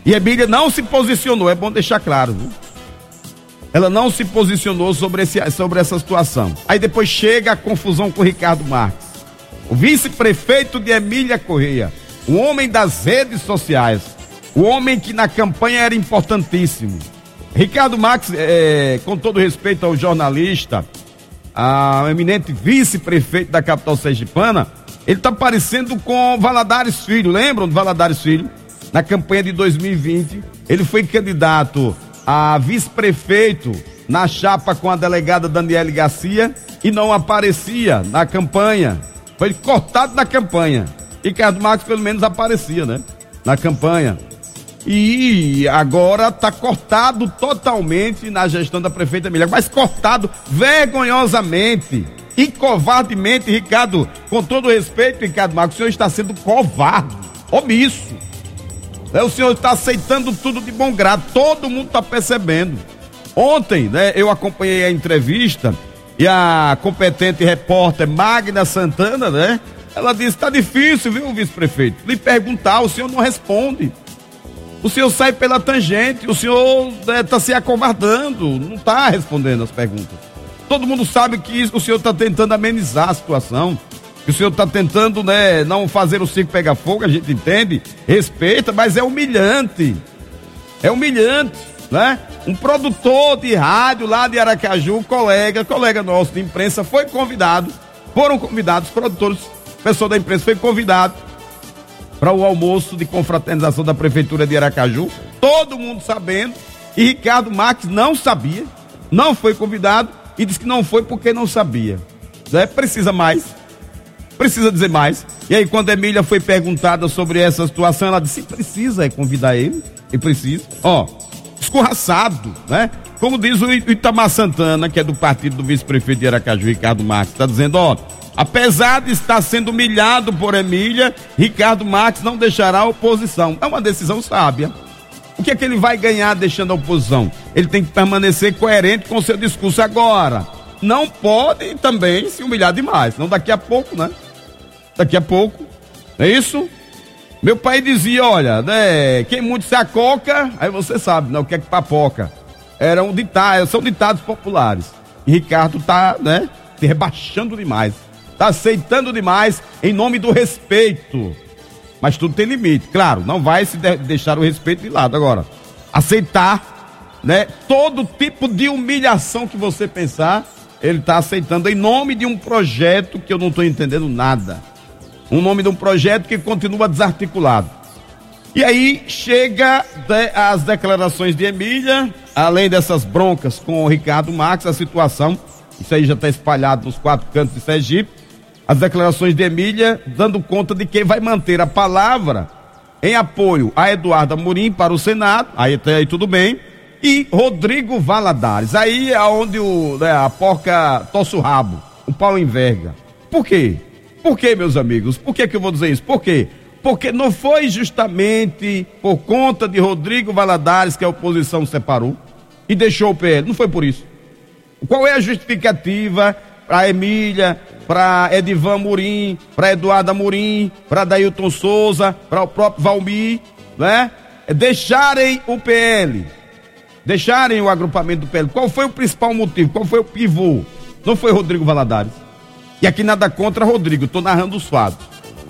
Speaker 16: E Emília não se posicionou, é bom deixar claro, viu? Ela não se posicionou sobre essa situação. Aí depois chega a confusão com o Ricardo Marques, o vice-prefeito de Emília Correia, o homem das redes sociais, o homem que na campanha era importantíssimo. Ricardo Marques, com todo respeito ao jornalista, ao eminente vice-prefeito da capital sergipana, ele está parecendo com Valadares Filho. Lembram do Valadares Filho? Na campanha de 2020, ele foi candidato a vice-prefeito na chapa com a delegada Daniele Garcia e não aparecia na campanha. Foi cortado da campanha. Ricardo Marques pelo menos aparecia, né? Na campanha. E agora está cortado totalmente na gestão da prefeita Emília, mas cortado vergonhosamente e covardemente, Ricardo. Com todo respeito, Ricardo Marques, o senhor está sendo covarde, omisso. O senhor está aceitando tudo de bom grado, todo mundo está percebendo. Ontem, né, eu acompanhei a entrevista e a competente repórter Magna Santana, né, ela disse: está difícil, viu, vice-prefeito, lhe perguntar, o senhor não responde. O senhor sai pela tangente, o senhor está se acovardando, não está respondendo as perguntas. Todo mundo sabe que o senhor está tentando amenizar a situação, que o senhor está tentando, né, não fazer o circo pegar fogo, a gente entende, respeita, mas é humilhante, né? Um produtor de rádio lá de Aracaju, colega nosso de imprensa, foram convidados, produtores, pessoal da imprensa foi convidado para o almoço de confraternização da prefeitura de Aracaju, todo mundo sabendo, e Ricardo Marques não sabia, não foi convidado e disse que não foi porque não sabia, né? Precisa dizer mais. E aí, quando a Emília foi perguntada sobre essa situação, ela disse: precisa convidar ele, e precisa, escorraçado, né? Como diz o Itamar Santana, que é do partido do vice-prefeito de Aracaju, Ricardo Marques, está dizendo: apesar de estar sendo humilhado por Emília, Ricardo Marques não deixará a oposição. É uma decisão sábia. O que é que ele vai ganhar deixando a oposição? Ele tem que permanecer coerente com o seu discurso agora. Não pode também se humilhar demais, não daqui a pouco, né? Daqui a pouco, é isso? Meu pai dizia: olha, né, quem muito se acoca, aí você sabe, né, o que é que papoca. São ditados populares. E Ricardo tá, né, se rebaixando demais, tá aceitando demais em nome do respeito. Mas tudo tem limite, claro, não vai se deixar o respeito de lado. Agora, aceitar, né, todo tipo de humilhação que você pensar, ele tá aceitando em nome de um projeto que eu não tô entendendo nada. Um nome de um projeto que continua desarticulado. E aí chega as declarações de Emília, além dessas broncas com o Ricardo Marques, a situação, isso aí já está espalhado nos 4 cantos de Sergipe, as declarações de Emília dando conta de quem vai manter a palavra em apoio a Eduardo Amorim para o Senado, aí até aí tudo bem, e Rodrigo Valadares. Aí é onde a porca torce o rabo, o pau enverga. Por quê? Por quê, meus amigos? Por que eu vou dizer isso? Por quê? Porque não foi justamente por conta de Rodrigo Valadares que a oposição separou e deixou o PL. Não foi por isso. Qual é a justificativa para Emília, para Edivan Amorim, para Eduardo Amorim, para Dailton Souza, para o próprio Valmir, né? Deixarem o PL, deixarem o agrupamento do PL. Qual foi o principal motivo? Qual foi o pivô? Não foi Rodrigo Valadares. E aqui nada contra Rodrigo, estou narrando os fatos.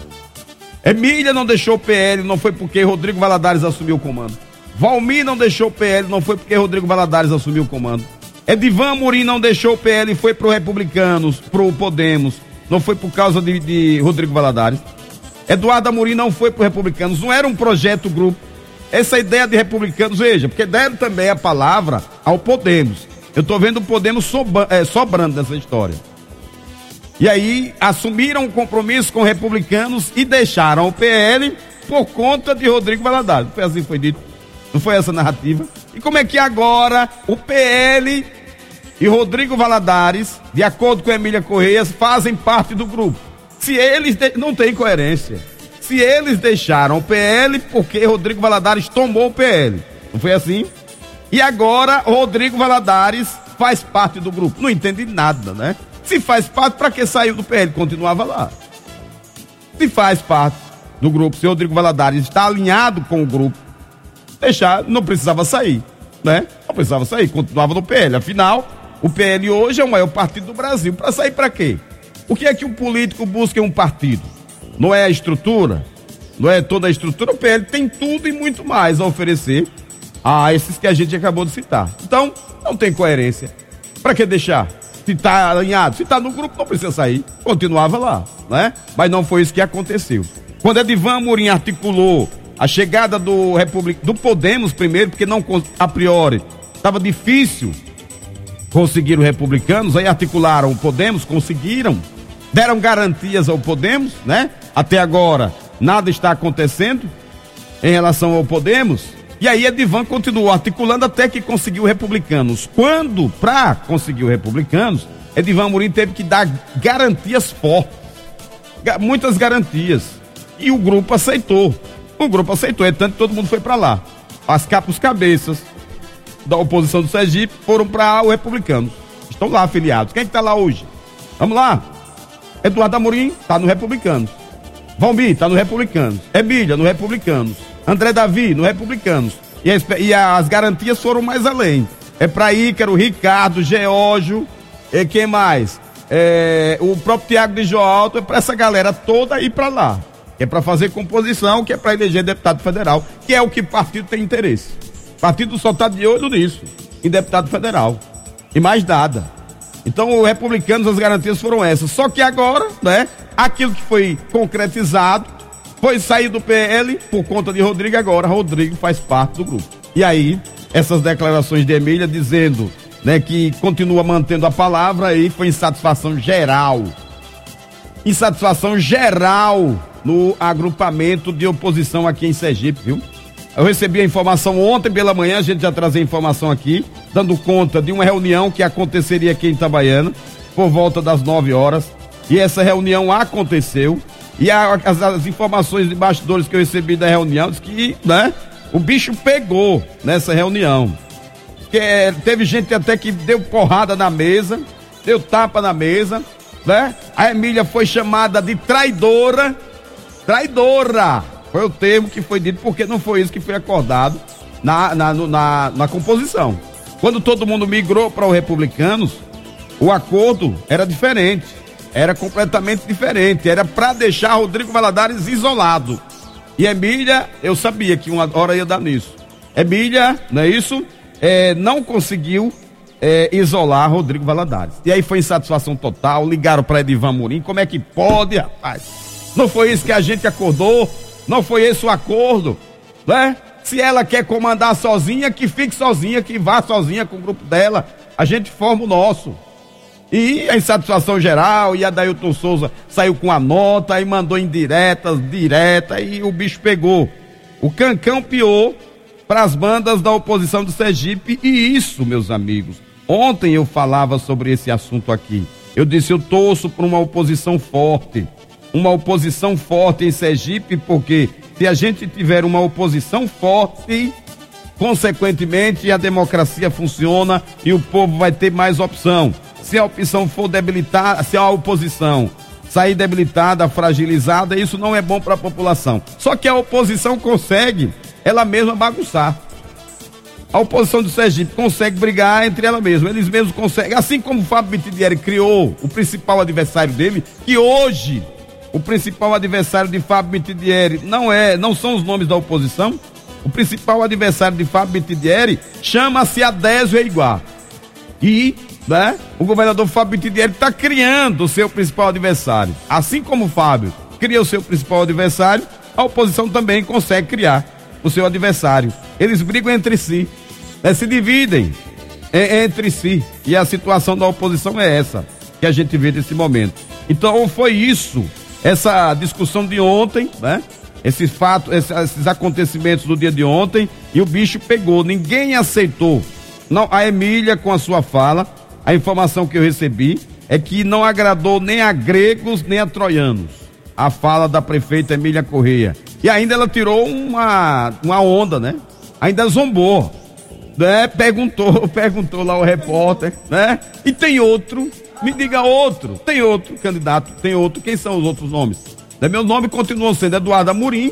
Speaker 16: Emília não deixou o PL, não foi porque Rodrigo Valadares assumiu o comando. Valmir não deixou o PL, não foi porque Rodrigo Valadares assumiu o comando. Edivan Amorim não deixou o PL e foi pro Republicanos, pro Podemos. Não foi por causa de Rodrigo Valadares. Eduardo Amorim não foi pro Republicanos, não era um projeto grupo. Essa ideia de Republicanos, veja, porque deram também a palavra ao Podemos. Eu tô vendo o Podemos sobrando nessa história. E aí assumiram um compromisso com Republicanos e deixaram o PL por conta de Rodrigo Valadares. Não foi assim que foi dito? Não foi essa a narrativa? E como é que agora o PL e Rodrigo Valadares, de acordo com Emília Correia, fazem parte do grupo? Se eles não tem coerência. Se eles deixaram o PL porque Rodrigo Valadares tomou o PL. Não foi assim? E agora Rodrigo Valadares faz parte do grupo. Não entendi nada, né? Se faz parte, para que saiu do PL? Continuava lá. Se faz parte do grupo, se Rodrigo Valadares está alinhado com o grupo, deixar, não precisava sair, né? Não precisava sair, continuava no PL. Afinal, o PL hoje é o maior partido do Brasil. Para sair para quê? O que é que um político busca em um partido? Não é a estrutura? Não é toda a estrutura? O PL tem tudo e muito mais a oferecer a esses que a gente acabou de citar. Então, não tem coerência. Para que deixar? Se tá alinhado, se tá no grupo, não precisa sair. Continuava lá, né? Mas não foi isso que aconteceu. Quando Edivan Amorim articulou a chegada do Podemos primeiro, porque não, a priori, estava difícil conseguir os republicanos, aí articularam o Podemos, conseguiram, deram garantias ao Podemos, né? Até agora, nada está acontecendo em relação ao Podemos. E aí Edivan continuou articulando até que conseguiu republicanos. Quando, para conseguir os republicanos, Edivan Amorim teve que dar garantias fortes. Muitas garantias. E o grupo aceitou. É tanto que todo mundo foi para lá. Os cabeças da oposição do Sergipe foram para os republicanos. Estão lá afiliados. Quem é que está lá hoje? Vamos lá. Eduardo Amorim está no Republicanos. Valmir está no Republicanos. Emília no Republicanos. André Davi no Republicanos. E as garantias foram mais além. É para Ícaro, Ricardo, Geórgio, quem mais? O próprio Tiago de Joalto, é para essa galera toda ir para lá. Que é para fazer composição, que é para eleger deputado federal, que é o que o partido tem interesse. O partido só está de olho nisso, em deputado federal. E mais nada. Então, os republicanos, as garantias foram essas. Só que agora, né, aquilo que foi concretizado foi sair do PL por conta de Rodrigo. Agora Rodrigo faz parte do grupo. E aí, essas declarações de Emília dizendo, né, que continua mantendo a palavra, aí foi insatisfação geral. Insatisfação geral no agrupamento de oposição aqui em Sergipe, viu? Eu recebi a informação ontem pela manhã, a gente já trazia a informação aqui, dando conta de uma reunião que aconteceria aqui em Itabaiana, por volta das 9 horas, e essa reunião aconteceu, e as informações de bastidores que eu recebi da reunião, diz que, né, o bicho pegou nessa reunião, teve gente até que deu porrada na mesa, deu tapa na mesa, né? A Emília foi chamada de traidora, foi o termo que foi dito, porque não foi isso que foi acordado na composição. Quando todo mundo migrou para os republicanos, o acordo era diferente, era completamente diferente, era para deixar Rodrigo Valadares isolado. E Emília, eu sabia que uma hora ia dar nisso. Emília, não é isso? Não conseguiu isolar Rodrigo Valadares. E aí foi insatisfação total, ligaram para Edivan Amorim, como é que pode, rapaz? Não foi isso que a gente acordou? Não foi esse o acordo, né? Se ela quer comandar sozinha, que fique sozinha, que vá sozinha com o grupo dela. A gente forma o nosso. E a insatisfação geral, e a Dailton Souza saiu com a nota, e mandou direta, e o bicho pegou. O cancão piou para as bandas da oposição do Sergipe, e isso, meus amigos, ontem eu falava sobre esse assunto aqui. Eu disse, eu torço por uma oposição forte em Sergipe, porque se a gente tiver uma oposição forte, consequentemente a democracia funciona e o povo vai ter mais opção. Se a opção for debilitada, se a oposição sair debilitada, fragilizada, isso não é bom para a população. Só que a oposição consegue ela mesma bagunçar. A oposição do Sergipe consegue brigar entre ela mesma, eles mesmos conseguem, assim como o Fábio Bittigieri criou o principal adversário dele, que hoje o principal adversário de Fábio Bittigieri não são os nomes da oposição. O principal adversário de Fábio Bittigieri chama-se Adésio Eiguá. E, né, o governador Fábio Bittigieri está criando o seu principal adversário. Assim como o Fábio cria o seu principal adversário, a oposição também consegue criar o seu adversário. Eles brigam entre si, né, se dividem entre si. E a situação da oposição é essa que a gente vê nesse momento. Então foi isso. Essa discussão de ontem, né? Esses fatos, esses acontecimentos do dia de ontem, e o bicho pegou, ninguém aceitou. Não, a Emília, com a sua fala, a informação que eu recebi é que não agradou nem a gregos nem a troianos, a fala da prefeita Emília Correia. E ainda ela tirou uma onda, né? Ainda zombou, né? Perguntou lá o repórter, né? E tem outro. Me diga outro. Tem outro candidato, tem outro. Quem são os outros nomes? Meu nome continua sendo Eduardo Amorim,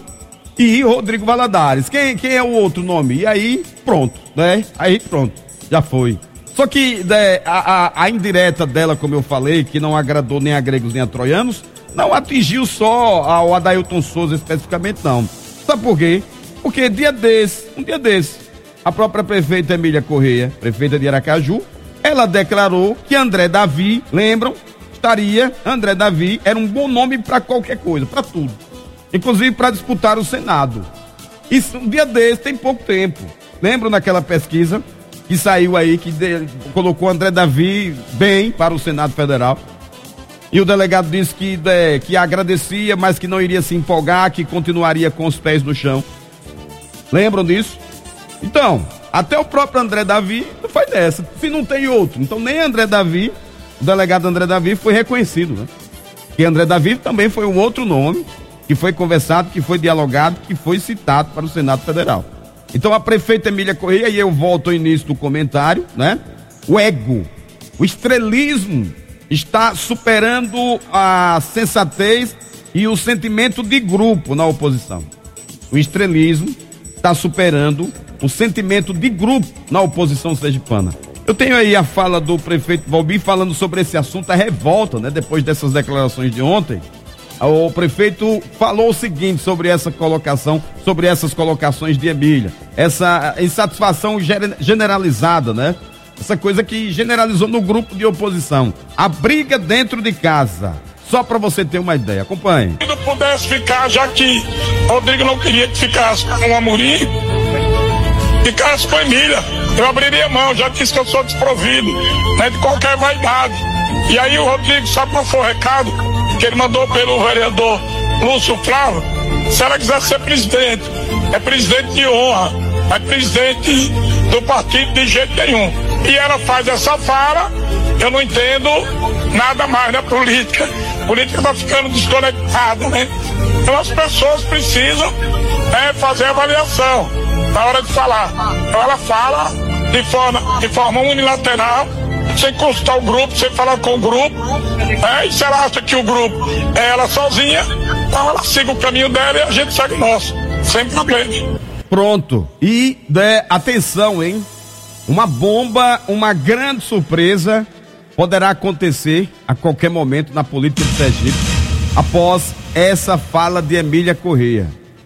Speaker 16: e Rodrigo Valadares. Quem é o outro nome? E aí, pronto, né? Aí, pronto, já foi. Só que a indireta dela, como eu falei, que não agradou nem a gregos nem a troianos, não atingiu só ao Adailton Souza especificamente, não. Sabe por quê? Porque um dia desse, a própria prefeita Emília Correia, prefeita de Aracaju, ela declarou que André Davi, lembram? André Davi era um bom nome para qualquer coisa, para tudo. Inclusive para disputar o Senado. Isso, um dia desse, tem pouco tempo. Lembram naquela pesquisa que saiu aí, que colocou André Davi bem para o Senado Federal? E o delegado disse que agradecia, mas que não iria se empolgar, que continuaria com os pés no chão. Lembram disso? Então, até o próprio André Davi não faz dessa. Se não tem outro. Então nem André Davi, o delegado André Davi foi reconhecido, né? Que André Davi também foi um outro nome que foi conversado, que foi dialogado, que foi citado para o Senado Federal. Então a prefeita Emília Correia, e eu volto ao início do comentário, né? O ego, o estrelismo está superando a sensatez e o sentimento de grupo na oposição. O estrelismo está superando o sentimento de grupo na oposição sergipana. Eu tenho aí a fala do prefeito Valmir falando sobre esse assunto, a revolta, né? Depois dessas declarações de ontem, o prefeito falou o seguinte sobre essa colocação, sobre essas colocações de Emília, essa insatisfação generalizada, né? Essa coisa que generalizou no grupo de oposição, a briga dentro de casa. Só para você ter uma ideia, acompanhe.
Speaker 20: Se não pudesse ficar, já que Rodrigo não queria que ficasse com o Amorim, ficasse com a Emília, eu abriria mão, já disse que eu sou desprovido, né, de qualquer vaidade. E aí o Rodrigo, sabe qual foi o recado que ele mandou pelo vereador Lúcio Flávio? Se ela quiser ser presidente, é presidente de honra, é presidente do partido de jeito nenhum. E ela faz essa fala, eu não entendo nada mais da política. A política tá ficando desconectada, né? Então as pessoas precisam fazer avaliação na hora de falar. Então ela fala de forma unilateral, sem consultar o grupo, sem falar com o grupo, e se ela acha que o grupo é ela sozinha, então ela siga o caminho dela e a gente segue o nosso, sem problema.
Speaker 16: Pronto. E atenção, hein? Uma bomba, uma grande surpresa poderá acontecer a qualquer momento na política de Sergipe após essa fala de Emília Correia.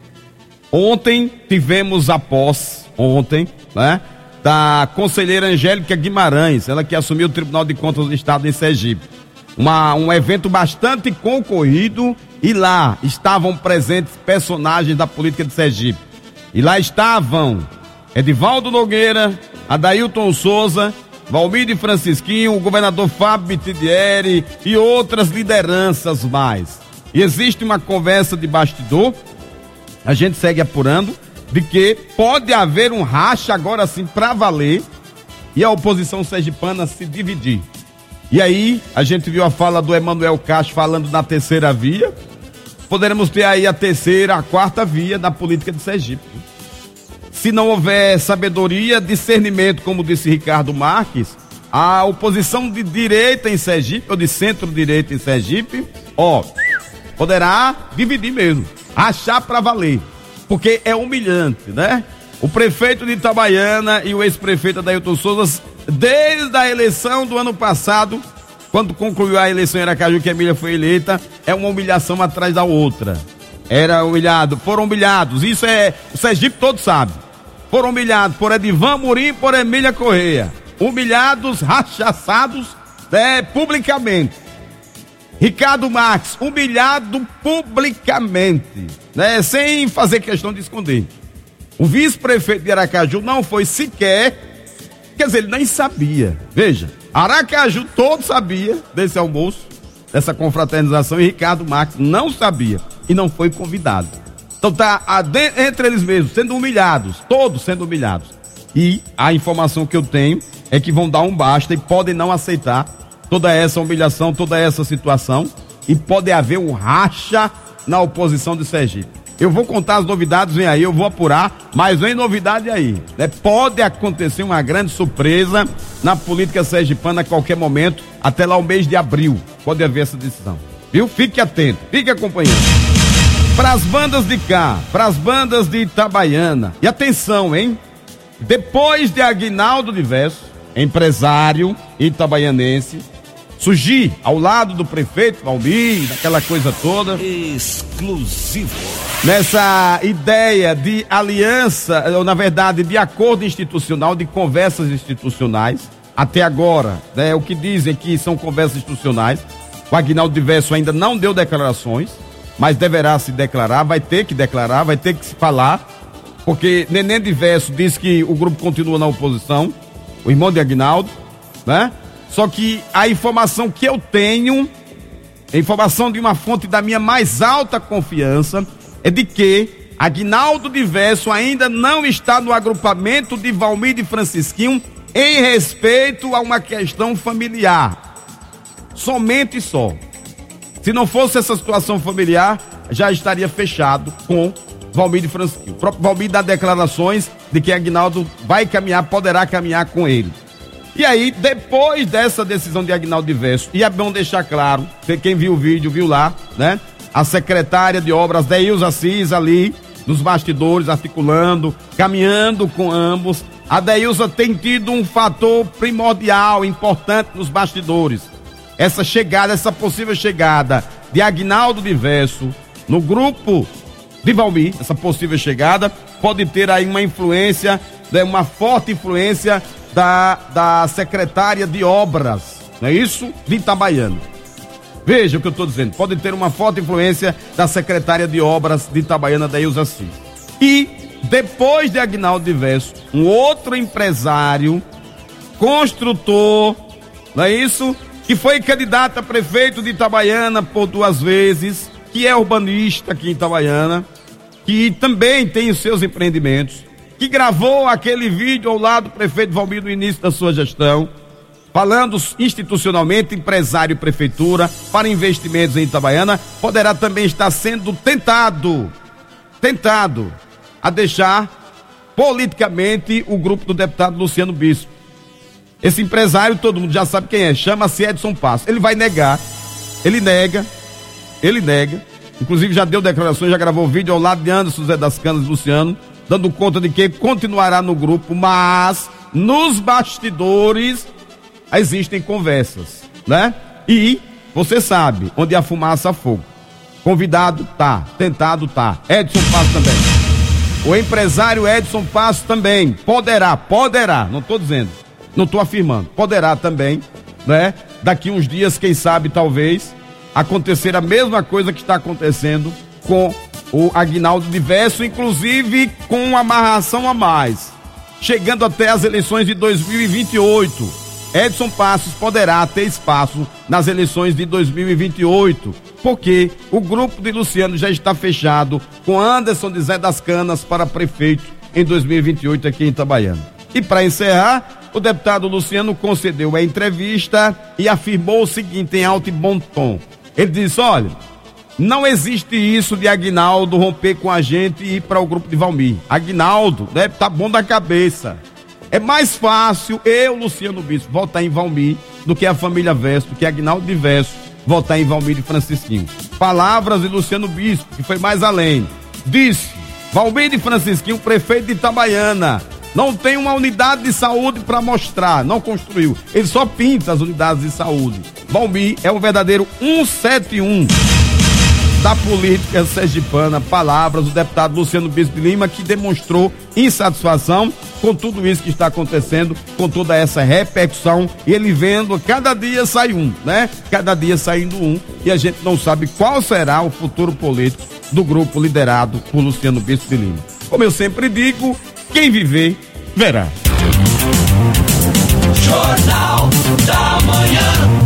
Speaker 16: Ontem tivemos a posse, né, da conselheira Angélica Guimarães, ela que assumiu o Tribunal de Contas do Estado em Sergipe. Um evento bastante concorrido, e lá estavam presentes personagens da política de Sergipe. E lá estavam Edivaldo Nogueira, Adailton Souza, Valmir de Francisquinho, o governador Fábio Bitidieri e outras lideranças mais. E existe uma conversa de bastidor, a gente segue apurando, de que pode haver um racha agora sim pra valer e a oposição sergipana se dividir. E aí, a gente viu a fala do Emanuel Castro falando na terceira via, poderemos ter aí a terceira, a quarta via da política de Sergipe. Se não houver sabedoria, discernimento, como disse Ricardo Marques, a oposição de direita em Sergipe, ou de centro-direita em Sergipe, poderá dividir mesmo, achar pra valer, porque é humilhante, né? O prefeito de Itabaiana e o ex-prefeito Adailton Souza, desde a eleição do ano passado, quando concluiu a eleição em Aracaju, que a Emília foi eleita, é uma humilhação atrás da outra. Foram humilhados, isso o Sergipe todo sabe. Foram humilhados por Edivan Amorim e por Emília Correia. Humilhados, rachaçados, publicamente. Ricardo Marques, humilhado publicamente, né, sem fazer questão de esconder. O vice-prefeito de Aracaju não foi sequer, quer dizer, ele nem sabia. Veja, Aracaju todo sabia desse almoço, dessa confraternização, e Ricardo Marques não sabia e não foi convidado. Então tá entre eles mesmos sendo humilhados, todos sendo humilhados. E a informação que eu tenho é que vão dar um basta e podem não aceitar toda essa humilhação, toda essa situação, e pode haver um racha na oposição de Sergipe. Eu vou contar as novidades, vem aí, eu vou apurar, mas vem novidade aí, né? Pode acontecer uma grande surpresa na política sergipana a qualquer momento, até lá o mês de abril, pode haver essa decisão, viu? Fique atento, fique acompanhando. Para as bandas de cá, para as bandas de Itabaiana. E atenção, hein? Depois de Aguinaldo Diverso, empresário itabaianense, surgir ao lado do prefeito Valmir, daquela coisa toda.
Speaker 15: Exclusivo.
Speaker 16: Nessa ideia de aliança, ou na verdade de acordo institucional, de conversas institucionais, até agora, né, o que dizem que são conversas institucionais. O Aguinaldo Diverso ainda não deu declarações, mas deverá se declarar, vai ter que declarar, vai ter que se falar, porque Neném Diverso diz que o grupo continua na oposição, o irmão de Aguinaldo, né? Só que a informação que eu tenho, a informação de uma fonte da minha mais alta confiança, é de que Aguinaldo Diverso ainda não está no agrupamento de Valmir de Francisquinho em respeito a uma questão familiar. Somente só. Se não fosse essa situação familiar, já estaria fechado com Valmir de Francisquinho. O próprio Valmir dá declarações de que Aguinaldo vai caminhar, poderá caminhar com ele. E aí, depois dessa decisão de Aguinaldo Diverso, e é bom deixar claro, quem viu o vídeo, viu lá, né? A secretária de obras, Deilza Assis, ali, nos bastidores, articulando, caminhando com ambos. A Deilza tem tido um fator primordial, importante nos bastidores. Essa chegada, essa possível chegada de Aguinaldo Diverso no grupo de Valmir, essa possível chegada, pode ter aí uma influência, né, uma forte influência da secretária de obras, não é isso? De Itabaiana. Veja o que eu estou dizendo, pode ter uma forte influência da secretária de obras de Itabaiana, Deilza Assis. E depois de Aguinaldo Diverso, um outro empresário, construtor, não é isso? Que foi candidato a prefeito de Itabaiana por 2 vezes, que é urbanista aqui em Itabaiana, que também tem os seus empreendimentos, que gravou aquele vídeo ao lado do prefeito Valmir no início da sua gestão, falando institucionalmente, empresário e prefeitura, para investimentos em Itabaiana, poderá também estar sendo tentado a deixar politicamente o grupo do deputado Luciano Bispo. Esse empresário, todo mundo já sabe quem é, chama-se Edson Passos. Ele vai negar, ele nega, inclusive já deu declarações, já gravou vídeo ao lado de Anderson Zé das Canas, Luciano, dando conta de que continuará no grupo, mas nos bastidores existem conversas, né? E você sabe, onde há fumaça há fogo. Convidado tá, tentado tá. Edson Passos também. O empresário Edson Passos também poderá, não estou dizendo, não estou afirmando, poderá também, né? Daqui uns dias, quem sabe, talvez, acontecer a mesma coisa que está acontecendo com o Aguinaldo Diverso, inclusive com uma amarração a mais. Chegando até as eleições de 2028, Edson Passos poderá ter espaço nas eleições de 2028, porque o grupo de Luciano já está fechado com Anderson de Zé das Canas para prefeito em 2028 aqui em Itabaiana. E para encerrar, o deputado Luciano concedeu a entrevista e afirmou o seguinte em alto e bom tom. Ele disse, olha, não existe isso de Aguinaldo romper com a gente e ir para o grupo de Valmir. Aguinaldo deve estar bom da cabeça. É mais fácil eu, Luciano Bispo, votar em Valmir do que a família Verso, do que Aguinaldo Diverso votar em Valmir de Francisquinho. Palavras de Luciano Bispo, que foi mais além. Disse, Valmir de Francisquinho, prefeito de Itabaiana, não tem uma unidade de saúde para mostrar, não construiu. Ele só pinta as unidades de saúde. Valmir é um verdadeiro 171 da política sergipana. Palavras do deputado Luciano Bispo de Lima, que demonstrou insatisfação com tudo isso que está acontecendo, com toda essa repercussão, e ele vendo, cada dia sai um, né? Cada dia saindo um, e a gente não sabe qual será o futuro político do grupo liderado por Luciano Bispo de Lima. Como eu sempre digo, quem viver, verá.
Speaker 14: Jornal da Manhã.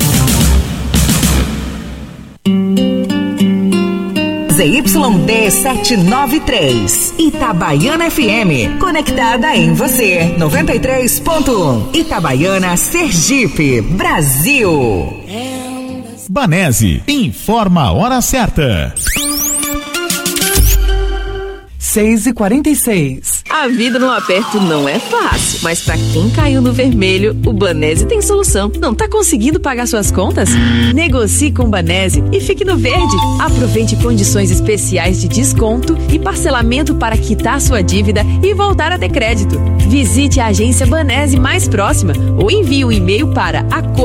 Speaker 1: ZYD 793, Itabaiana FM, conectada em você, 93.1, Itabaiana, Sergipe, Brasil.
Speaker 3: Banese, informa a hora certa.
Speaker 21: 6h46. A vida no aperto não é fácil, mas pra quem caiu no vermelho, o Banese tem solução. Não tá conseguindo pagar suas contas? Negocie com o Banese e fique no verde. Aproveite condições especiais de desconto e parcelamento para quitar sua dívida e voltar a ter crédito. Visite a agência Banese mais próxima ou envie um e-mail para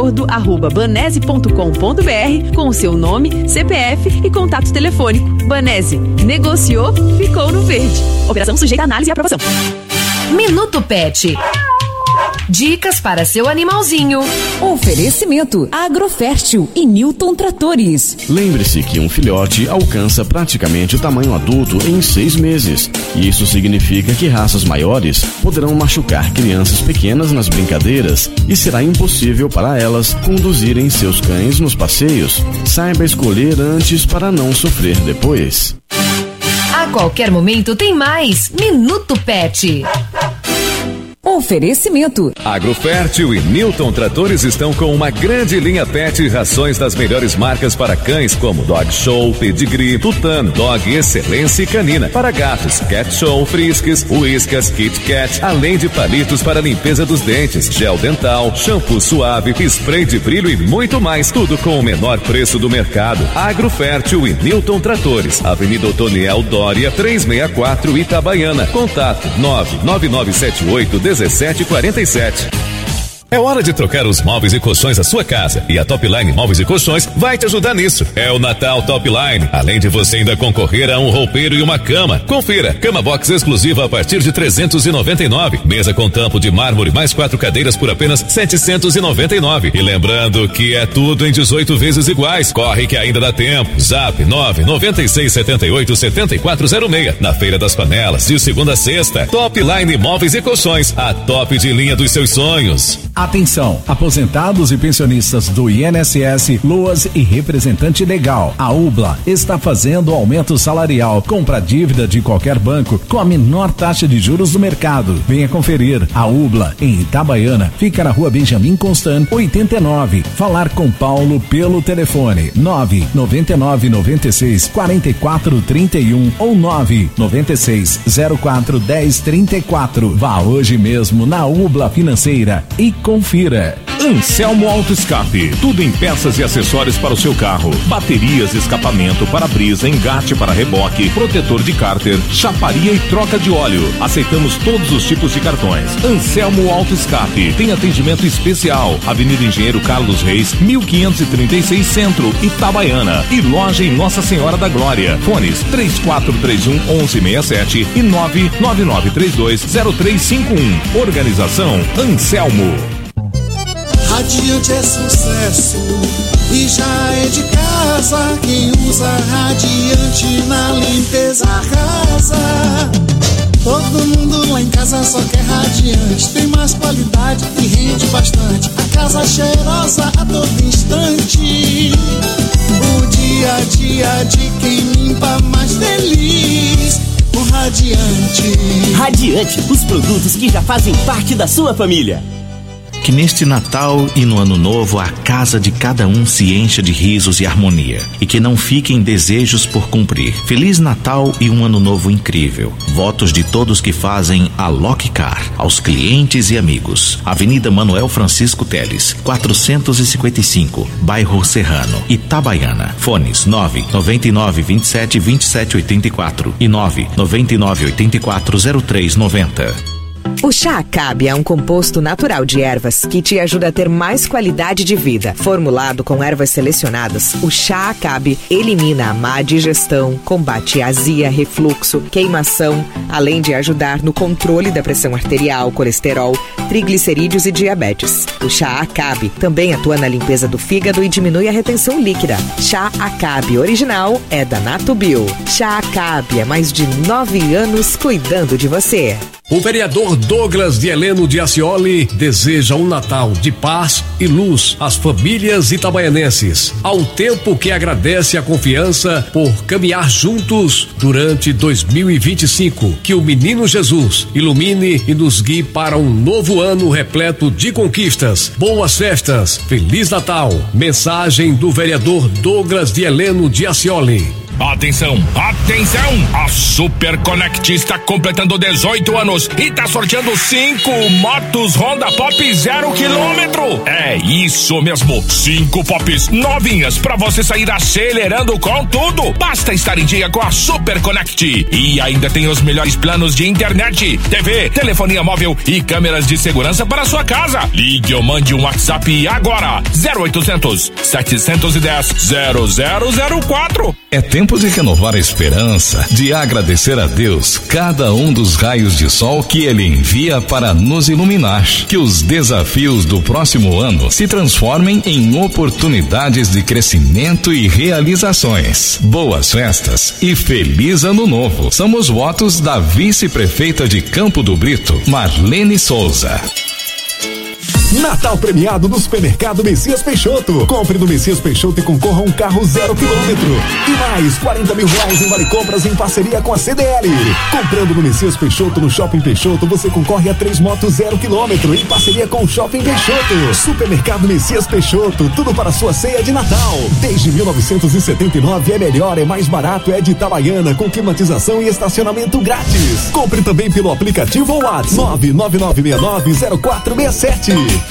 Speaker 21: acordo@banese.com.br com o seu nome, CPF e contato telefônico. Banese, negociou, ficou no verde. Operação sujeita a análise e aprovação.
Speaker 22: Minuto Pet. Dicas para seu animalzinho.
Speaker 1: Oferecimento Agrofértil e Newton Tratores.
Speaker 23: Lembre-se que um filhote alcança praticamente o tamanho adulto em 6 meses. E isso significa que raças maiores poderão machucar crianças pequenas nas brincadeiras e será impossível para elas conduzirem seus cães nos passeios. Saiba escolher antes para não sofrer depois.
Speaker 22: A qualquer momento tem mais Minuto Pet.
Speaker 1: Oferecimento
Speaker 24: Agrofértil e Newton Tratores estão com uma grande linha pet e rações das melhores marcas para cães como Dog Show, Pedigree, Tutano, Dog Excelência e Canina. Para gatos, Cat Show, Friskies, Whiskas, Kit Kat, além de palitos para limpeza dos dentes, gel dental, shampoo suave, spray de brilho e muito mais. Tudo com o menor preço do mercado. Agrofértil e Newton Tratores, Avenida Otoniel Dória, 364 Itabaiana. Contato 99978 1747. É hora de trocar os móveis e colchões da sua casa. E a Topline Móveis e Colchões vai te ajudar nisso. É o Natal Topline. Além de você ainda concorrer a um roupeiro e uma cama. Confira. Cama box exclusiva a partir de R$399. Mesa com tampo de mármore mais 4 cadeiras por apenas R$799. E lembrando que é tudo em 18 vezes iguais. Corre que ainda dá tempo. Zap 996787406. Na Feira das Panelas, de segunda a sexta. Topline Móveis e Colchões. A top de linha dos seus sonhos.
Speaker 25: Atenção, aposentados e pensionistas do INSS, LOAS e representante legal. A UBLA está fazendo aumento salarial. Compra dívida de qualquer banco com a menor taxa de juros do mercado. Venha conferir. A UBLA, em Itabaiana, fica na Rua Benjamin Constant, 89. Falar com Paulo pelo telefone 999964431 ou 996041034. Vá hoje mesmo na UBLA Financeira e confira.
Speaker 7: Anselmo Auto Escape, tudo em peças e acessórios para o seu carro, baterias, escapamento, para-brisa, engate para reboque, protetor de cárter, chaparia e troca de óleo. Aceitamos todos os tipos de cartões. Anselmo Auto Escape tem atendimento especial. Avenida Engenheiro Carlos Reis, 1536 Centro, Itabaiana, e loja em Nossa Senhora da Glória. Fones 3431-1167 e 999320351. Organização Anselmo.
Speaker 26: Radiante é sucesso e já é de casa. Quem usa Radiante na limpeza arrasa. Todo mundo lá em casa só quer Radiante. Tem mais qualidade e rende bastante. A casa cheirosa a todo instante. O dia a dia de quem limpa mais feliz. O Radiante.
Speaker 27: Radiante, os produtos que já fazem parte da sua família.
Speaker 5: Que neste Natal e no Ano Novo a casa de cada um se encha de risos e harmonia e que não fiquem desejos por cumprir. Feliz Natal e um Ano Novo incrível. Votos de todos que fazem a Lockcar, aos clientes e amigos. Avenida Manuel Francisco Teles, 455, Bairro Serrano, Itabaiana. Fones 999272784 e 999840390.
Speaker 1: O Chá Acabe é um composto natural de ervas que te ajuda a ter mais qualidade de vida. Formulado com ervas selecionadas, o Chá Acabe elimina a má digestão, combate azia, refluxo, queimação, além de ajudar no controle da pressão arterial, colesterol, triglicerídeos e diabetes. O Chá Acabe também atua na limpeza do fígado e diminui a retenção líquida. Chá Acabe original é da Natubio. Chá Acabe é mais de 9 anos cuidando de você.
Speaker 6: O vereador Douglas de Heleno de Ascioli deseja um Natal de paz e luz às famílias itabaianenses, ao tempo que agradece a confiança por caminhar juntos durante 2025. Que o Menino Jesus ilumine e nos guie para um novo ano repleto de conquistas. Boas festas, Feliz Natal. Mensagem do vereador Douglas de Heleno de Ascioli.
Speaker 20: Atenção, atenção! A Super Connect está completando 18 anos e tá sorteando 5 motos Honda Pop 0 km. É isso mesmo, 5 Pops novinhas pra você sair acelerando com tudo. Basta estar em dia com a Super Connect. E ainda tem os melhores planos de internet, TV, telefonia móvel e câmeras de segurança para sua casa. Ligue ou mande um WhatsApp agora, 0800 710 0004.
Speaker 24: É tempo de renovar a esperança, de agradecer a Deus cada um dos raios de sol que Ele envia para nos iluminar. Que os desafios do próximo ano se transformem em oportunidades de crescimento e realizações. Boas festas e feliz ano novo. São os votos da vice-prefeita de Campo do Brito, Marlene Souza.
Speaker 2: Natal premiado no Supermercado Messias Peixoto. Compre no Messias Peixoto e concorra a um carro 0 km. E mais 40 mil reais em vale compras em parceria com a CDL. Comprando no Messias Peixoto no Shopping Peixoto, você concorre a 3 motos 0 km em parceria com o Shopping Peixoto. Supermercado Messias Peixoto, tudo para sua ceia de Natal. Desde 1979 é melhor, é mais barato, é de Itabaiana, com climatização e estacionamento grátis. Compre também pelo aplicativo ou WhatsApp 999690467.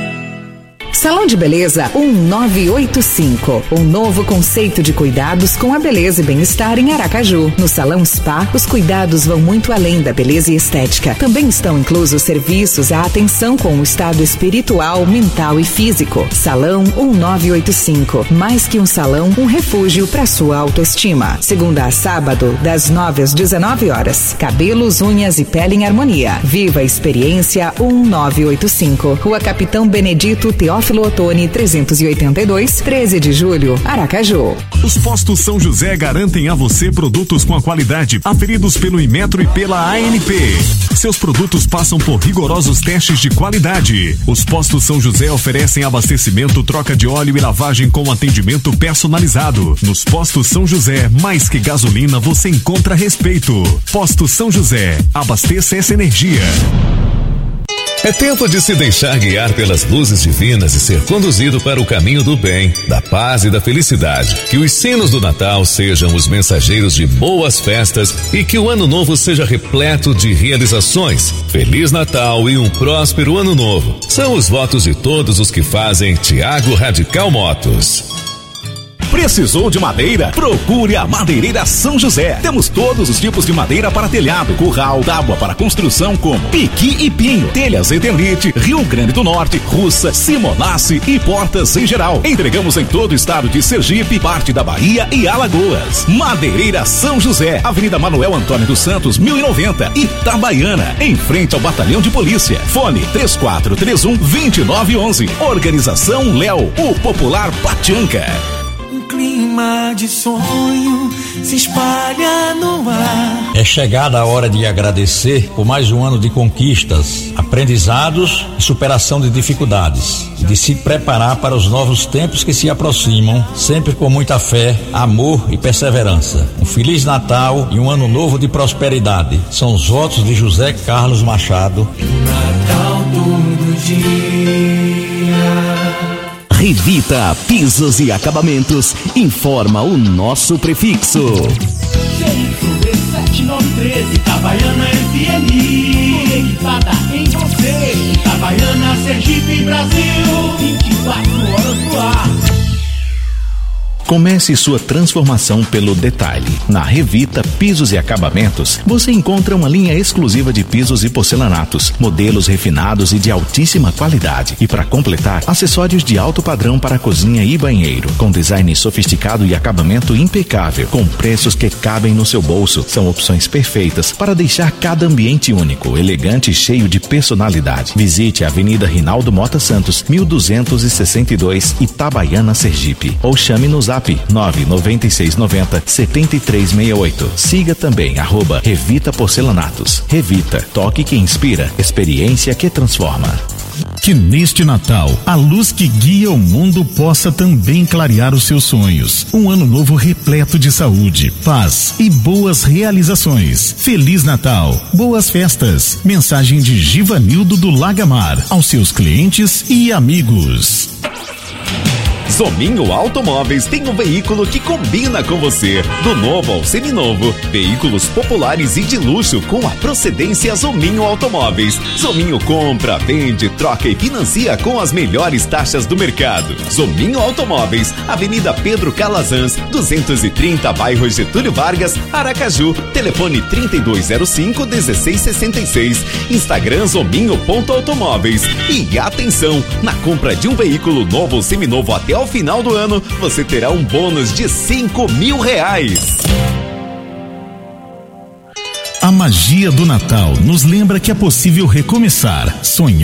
Speaker 1: Salão de Beleza 1985. Um novo conceito de cuidados com a beleza e bem-estar em Aracaju. No Salão Spa, os cuidados vão muito além da beleza e estética. Também estão inclusos serviços à atenção com o estado espiritual, mental e físico. Salão 1985. Mais que um salão, um refúgio para sua autoestima. Segunda a sábado, das 9 às 19 horas. Cabelos, unhas e pele em harmonia. Viva a experiência 1985. Rua Capitão Benedito Teófilo Otoni 382, 13 de julho, Aracaju.
Speaker 3: Os postos São José garantem a você produtos com a qualidade aferidos pelo Inmetro e pela ANP. Seus produtos passam por rigorosos testes de qualidade. Os postos São José oferecem abastecimento, troca de óleo e lavagem com atendimento personalizado. Nos postos São José, mais que gasolina, você encontra respeito. Postos São José, abasteça essa energia.
Speaker 24: É tempo de se deixar guiar pelas luzes divinas e ser conduzido para o caminho do bem, da paz e da felicidade. Que os sinos do Natal sejam os mensageiros de boas festas e que o ano novo seja repleto de realizações. Feliz Natal e um próspero ano novo. São os votos de todos os que fazem Tiago Radical Motos.
Speaker 25: Precisou de madeira? Procure a Madeireira São José. Temos todos os tipos de madeira para telhado, curral, tábua para construção como piqui e pinho, telhas Eternite, Rio Grande do Norte, Russa, Simonace e portas em geral. Entregamos em todo o estado de Sergipe, parte da Bahia e Alagoas. Madeireira São José, Avenida Manuel Antônio dos Santos, 1090, Itabaiana, em frente ao Batalhão de Polícia. Fone 3431-2911. Organização Léo, o popular Patianca.
Speaker 26: Um clima de sonho se espalha no ar.
Speaker 4: É chegada a hora de agradecer por mais um ano de conquistas, aprendizados e superação de dificuldades. E de se preparar para os novos tempos que se aproximam, sempre com muita fé, amor e perseverança. Um Feliz Natal e um ano novo de prosperidade. São os votos de José Carlos Machado.
Speaker 26: Natal todo dia.
Speaker 27: Revita Pisos e Acabamentos informa o nosso prefixo.
Speaker 26: CYV7913, Itabaiana FM. Conectada em você. Itabaiana, Sergipe, Brasil. 24 horas no ar.
Speaker 5: Comece sua transformação pelo detalhe. Na Revita Pisos e Acabamentos, você encontra uma linha exclusiva de pisos e porcelanatos, modelos refinados e de altíssima qualidade. E para completar, acessórios de alto padrão para cozinha e banheiro, com design sofisticado e acabamento impecável, com preços que cabem no seu bolso. São opções perfeitas para deixar cada ambiente único, elegante e cheio de personalidade. Visite a Avenida Rinaldo Mota Santos, 1262, Itabaiana, Sergipe. Ou chame no zap 99690-7368. Siga também @Revita Porcelanatos. Revita, toque que inspira, experiência que transforma.
Speaker 3: Que neste Natal, a luz que guia o mundo possa também clarear os seus sonhos. Um ano novo repleto de saúde, paz e boas realizações. Feliz Natal, boas festas. Mensagem de Givanildo do Lagamar aos seus clientes e amigos.
Speaker 24: Zominho Automóveis tem um veículo que combina com você. Do novo ao seminovo, veículos populares e de luxo com a procedência Zominho Automóveis. Zominho compra, vende, troca e financia com as melhores taxas do mercado. Zominho Automóveis, Avenida Pedro Calazans, 230, bairro Getúlio Vargas, Aracaju. Telefone 3205-1666. Instagram zominho.automóveis. E atenção, na compra de um veículo novo ou seminovo até o final do ano, você terá um bônus de R$5.000.
Speaker 3: A magia do Natal nos lembra que é possível recomeçar, sonhar